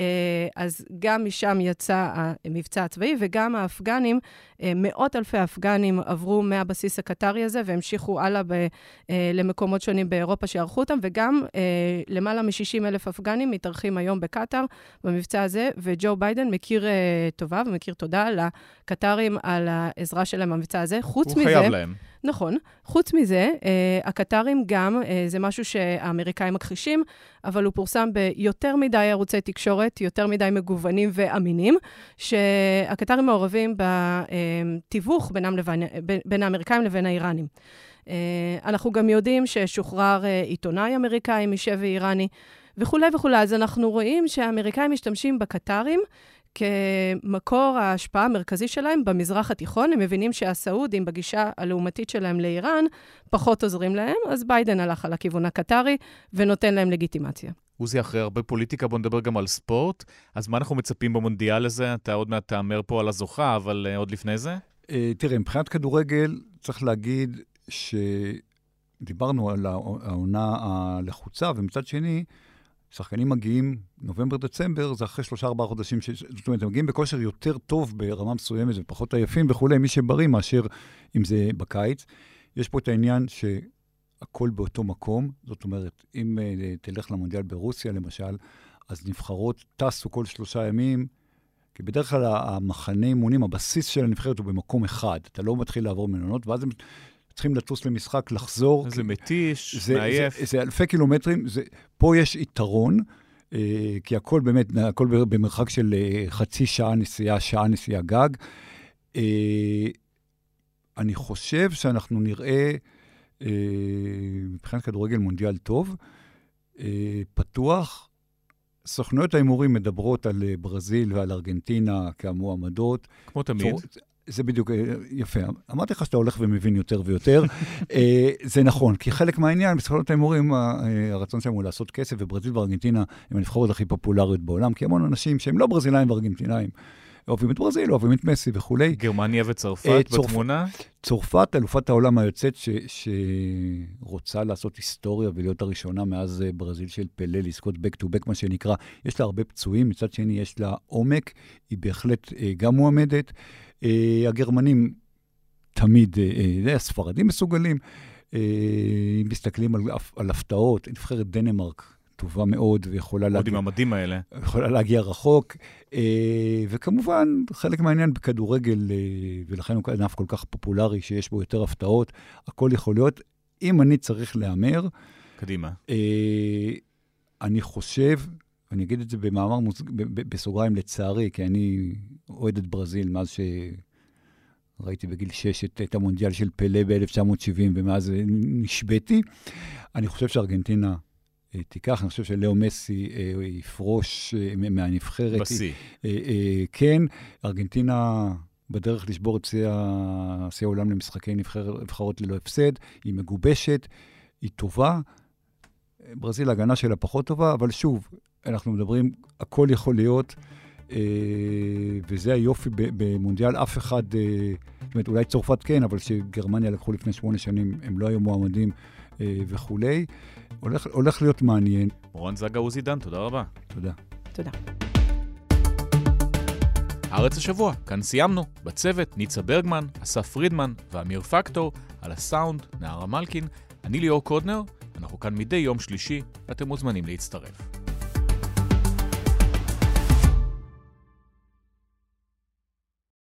אז גם משם יצא המבצע הצבאי, וגם האפגנים, מאות אלפי אפגנים עברו מהבסיס הקטרי הזה, והמשיכו הלאה ב, למקומות שונים באירופה שערכו אותם, וגם למעלה מ-שישים אלף אפגנים מתארחים היום בקטר, במבצע הזה, וג'ו ביידן מכיר טובה, ומכיר תודה לקטרים על העזרה שלהם במבצע הזה. חוץ הוא מזה, חייב להם. נכון. חוץ מזה, הקטרים גם, זה משהו שהאמריקאים מכחישים, אבל הוא פורסם ביותר מדי ערוצי תקשורת, יותר מדי מגוונים ואמינים, שהקטרים מעורבים בתיווך בינם לבין, בין האמריקאים לבין האיראנים. אנחנו גם יודעים ששוחרר עיתונאי אמריקאי משבי איראני, וכו' וכו'. אז אנחנו רואים שהאמריקאים משתמשים בקטרים, כמקור ההשפעה המרכזי שלהם במזרח התיכון. הם מבינים שהסעודים בגישה הלאומתית שלהם לאיראן פחות עוזרים להם, אז ביידן הלך על הכיוון הקטרי ונותן להם לגיטימציה. עוזי, אחרי הרבה פוליטיקה, בוא נדבר גם על ספורט. אז מה אנחנו מצפים במונדיאל הזה? אתה עוד מעט תאמר פה על הזוכה, אבל uh, עוד לפני זה? Uh, תראה, מבחינת כדורגל צריך להגיד שדיברנו על העונה הלחוצה, ומצד שני, שחקנים מגיעים, נובמבר-דצמבר, זה אחרי שלושה ארבעה חודשים, ש... זאת אומרת, הם מגיעים בכושר יותר טוב ברמה מסוימת, ופחות עייפים וכו', מי שבריא מאשר אם זה בקיץ. יש פה את העניין שהכל באותו מקום, זאת אומרת, אם uh, תלך למונדיאל ברוסיה, למשל, אז נבחרות טסו כל שלושה ימים, כי בדרך כלל המחנה אימונים, הבסיס של הנבחרת הוא במקום אחד, אתה לא מתחיל לעבור מלונות, ואז הם צריכים לטוס למשחק, לחזור. זה מתיש, זה, מעייף. זה, זה אלפי קילומטרים, זה, פה יש יתרון, אה, כי הכל באמת, הכל במרחק של אה, חצי שעה נסיעה, שעה נסיעה גג. אה, אני חושב שאנחנו נראה, אה, מבחינת כדורגל מונדיאל טוב, אה, פתוח. סוכנויות ההימורים מדברות על ברזיל ועל ארגנטינה כמועמדות. כמו תמיד. זה בדיוק יפה. אמרתי לך שאתה הולך ומבין יותר ויותר. זה נכון, כי חלק מהעניין, בסוכנויות ההימורים, הרצון שלהם הוא לעשות כסף, וברזיל וארגנטינה הם הנבחרות הכי פופולריות בעולם, כי המון אנשים שהם לא ברזילאים וארגנטינאים, אוהבים את ברזיל, אוהבים את מסי וכולי. גרמניה וצרפת בתמונה? צרפת, אלופת העולם היוצאת, שרוצה לעשות היסטוריה ולהיות הראשונה מאז ברזיל של פלה, לזכות back to back, מה שנקרא. יש לה הרבה פצועים, מצד שני יש לה עומק, היא בהחלט גם מועמדת. הגרמנים תמיד, הספרדים מסוגלים, אם מסתכלים על הפתעות, נבחרת דנמרק, טובה מאוד, ויכולה להגיע... עוד עם המדים האלה. יכולה להגיע רחוק, וכמובן, חלק מהעניין בכדורגל, ולכן הוא ענף כל כך פופולרי, שיש בו יותר הפתעות, הכל יכול להיות. אם אני צריך להאמר... קדימה. אני חושב, אני אגיד את זה במאמר בסוגריים לצערי, כי אני אוהד את ברזיל מאז שראיתי בגיל שש את המונדיאל של פלה ב-אלף תשע מאות שבעים, ומאז נשבתי. אני חושב שארגנטינה תיקח, אני חושב שלאו מסי יפרוש מהנבחרת. בסי. כן, ארגנטינה בדרך לשבור את שיא העולם למשחקי נבחרות ללא הפסד, היא מגובשת, היא טובה. ברזיל, ההגנה שלה פחות טובה, אבל שוב, אנחנו מדברים, הכל יכול להיות, וזה היופי במונדיאל, אף אחד, זאת אומרת, אולי צרפת כן, אבל שגרמניה לקחו לפני שמונה שנים, הם לא היו מועמדים וכולי. הולך, הולך להיות מעניין. רון זגה עוזידן, תודה רבה. תודה. תודה. הארץ השבוע, כאן סיימנו. בצוות ניצה ברגמן, אסף פרידמן ואמיר פקטור, על הסאונד, נערה מלכין, אני ליאור קודנר, אנחנו כאן מדי יום שלישי, ואתם מוזמנים להצטרף.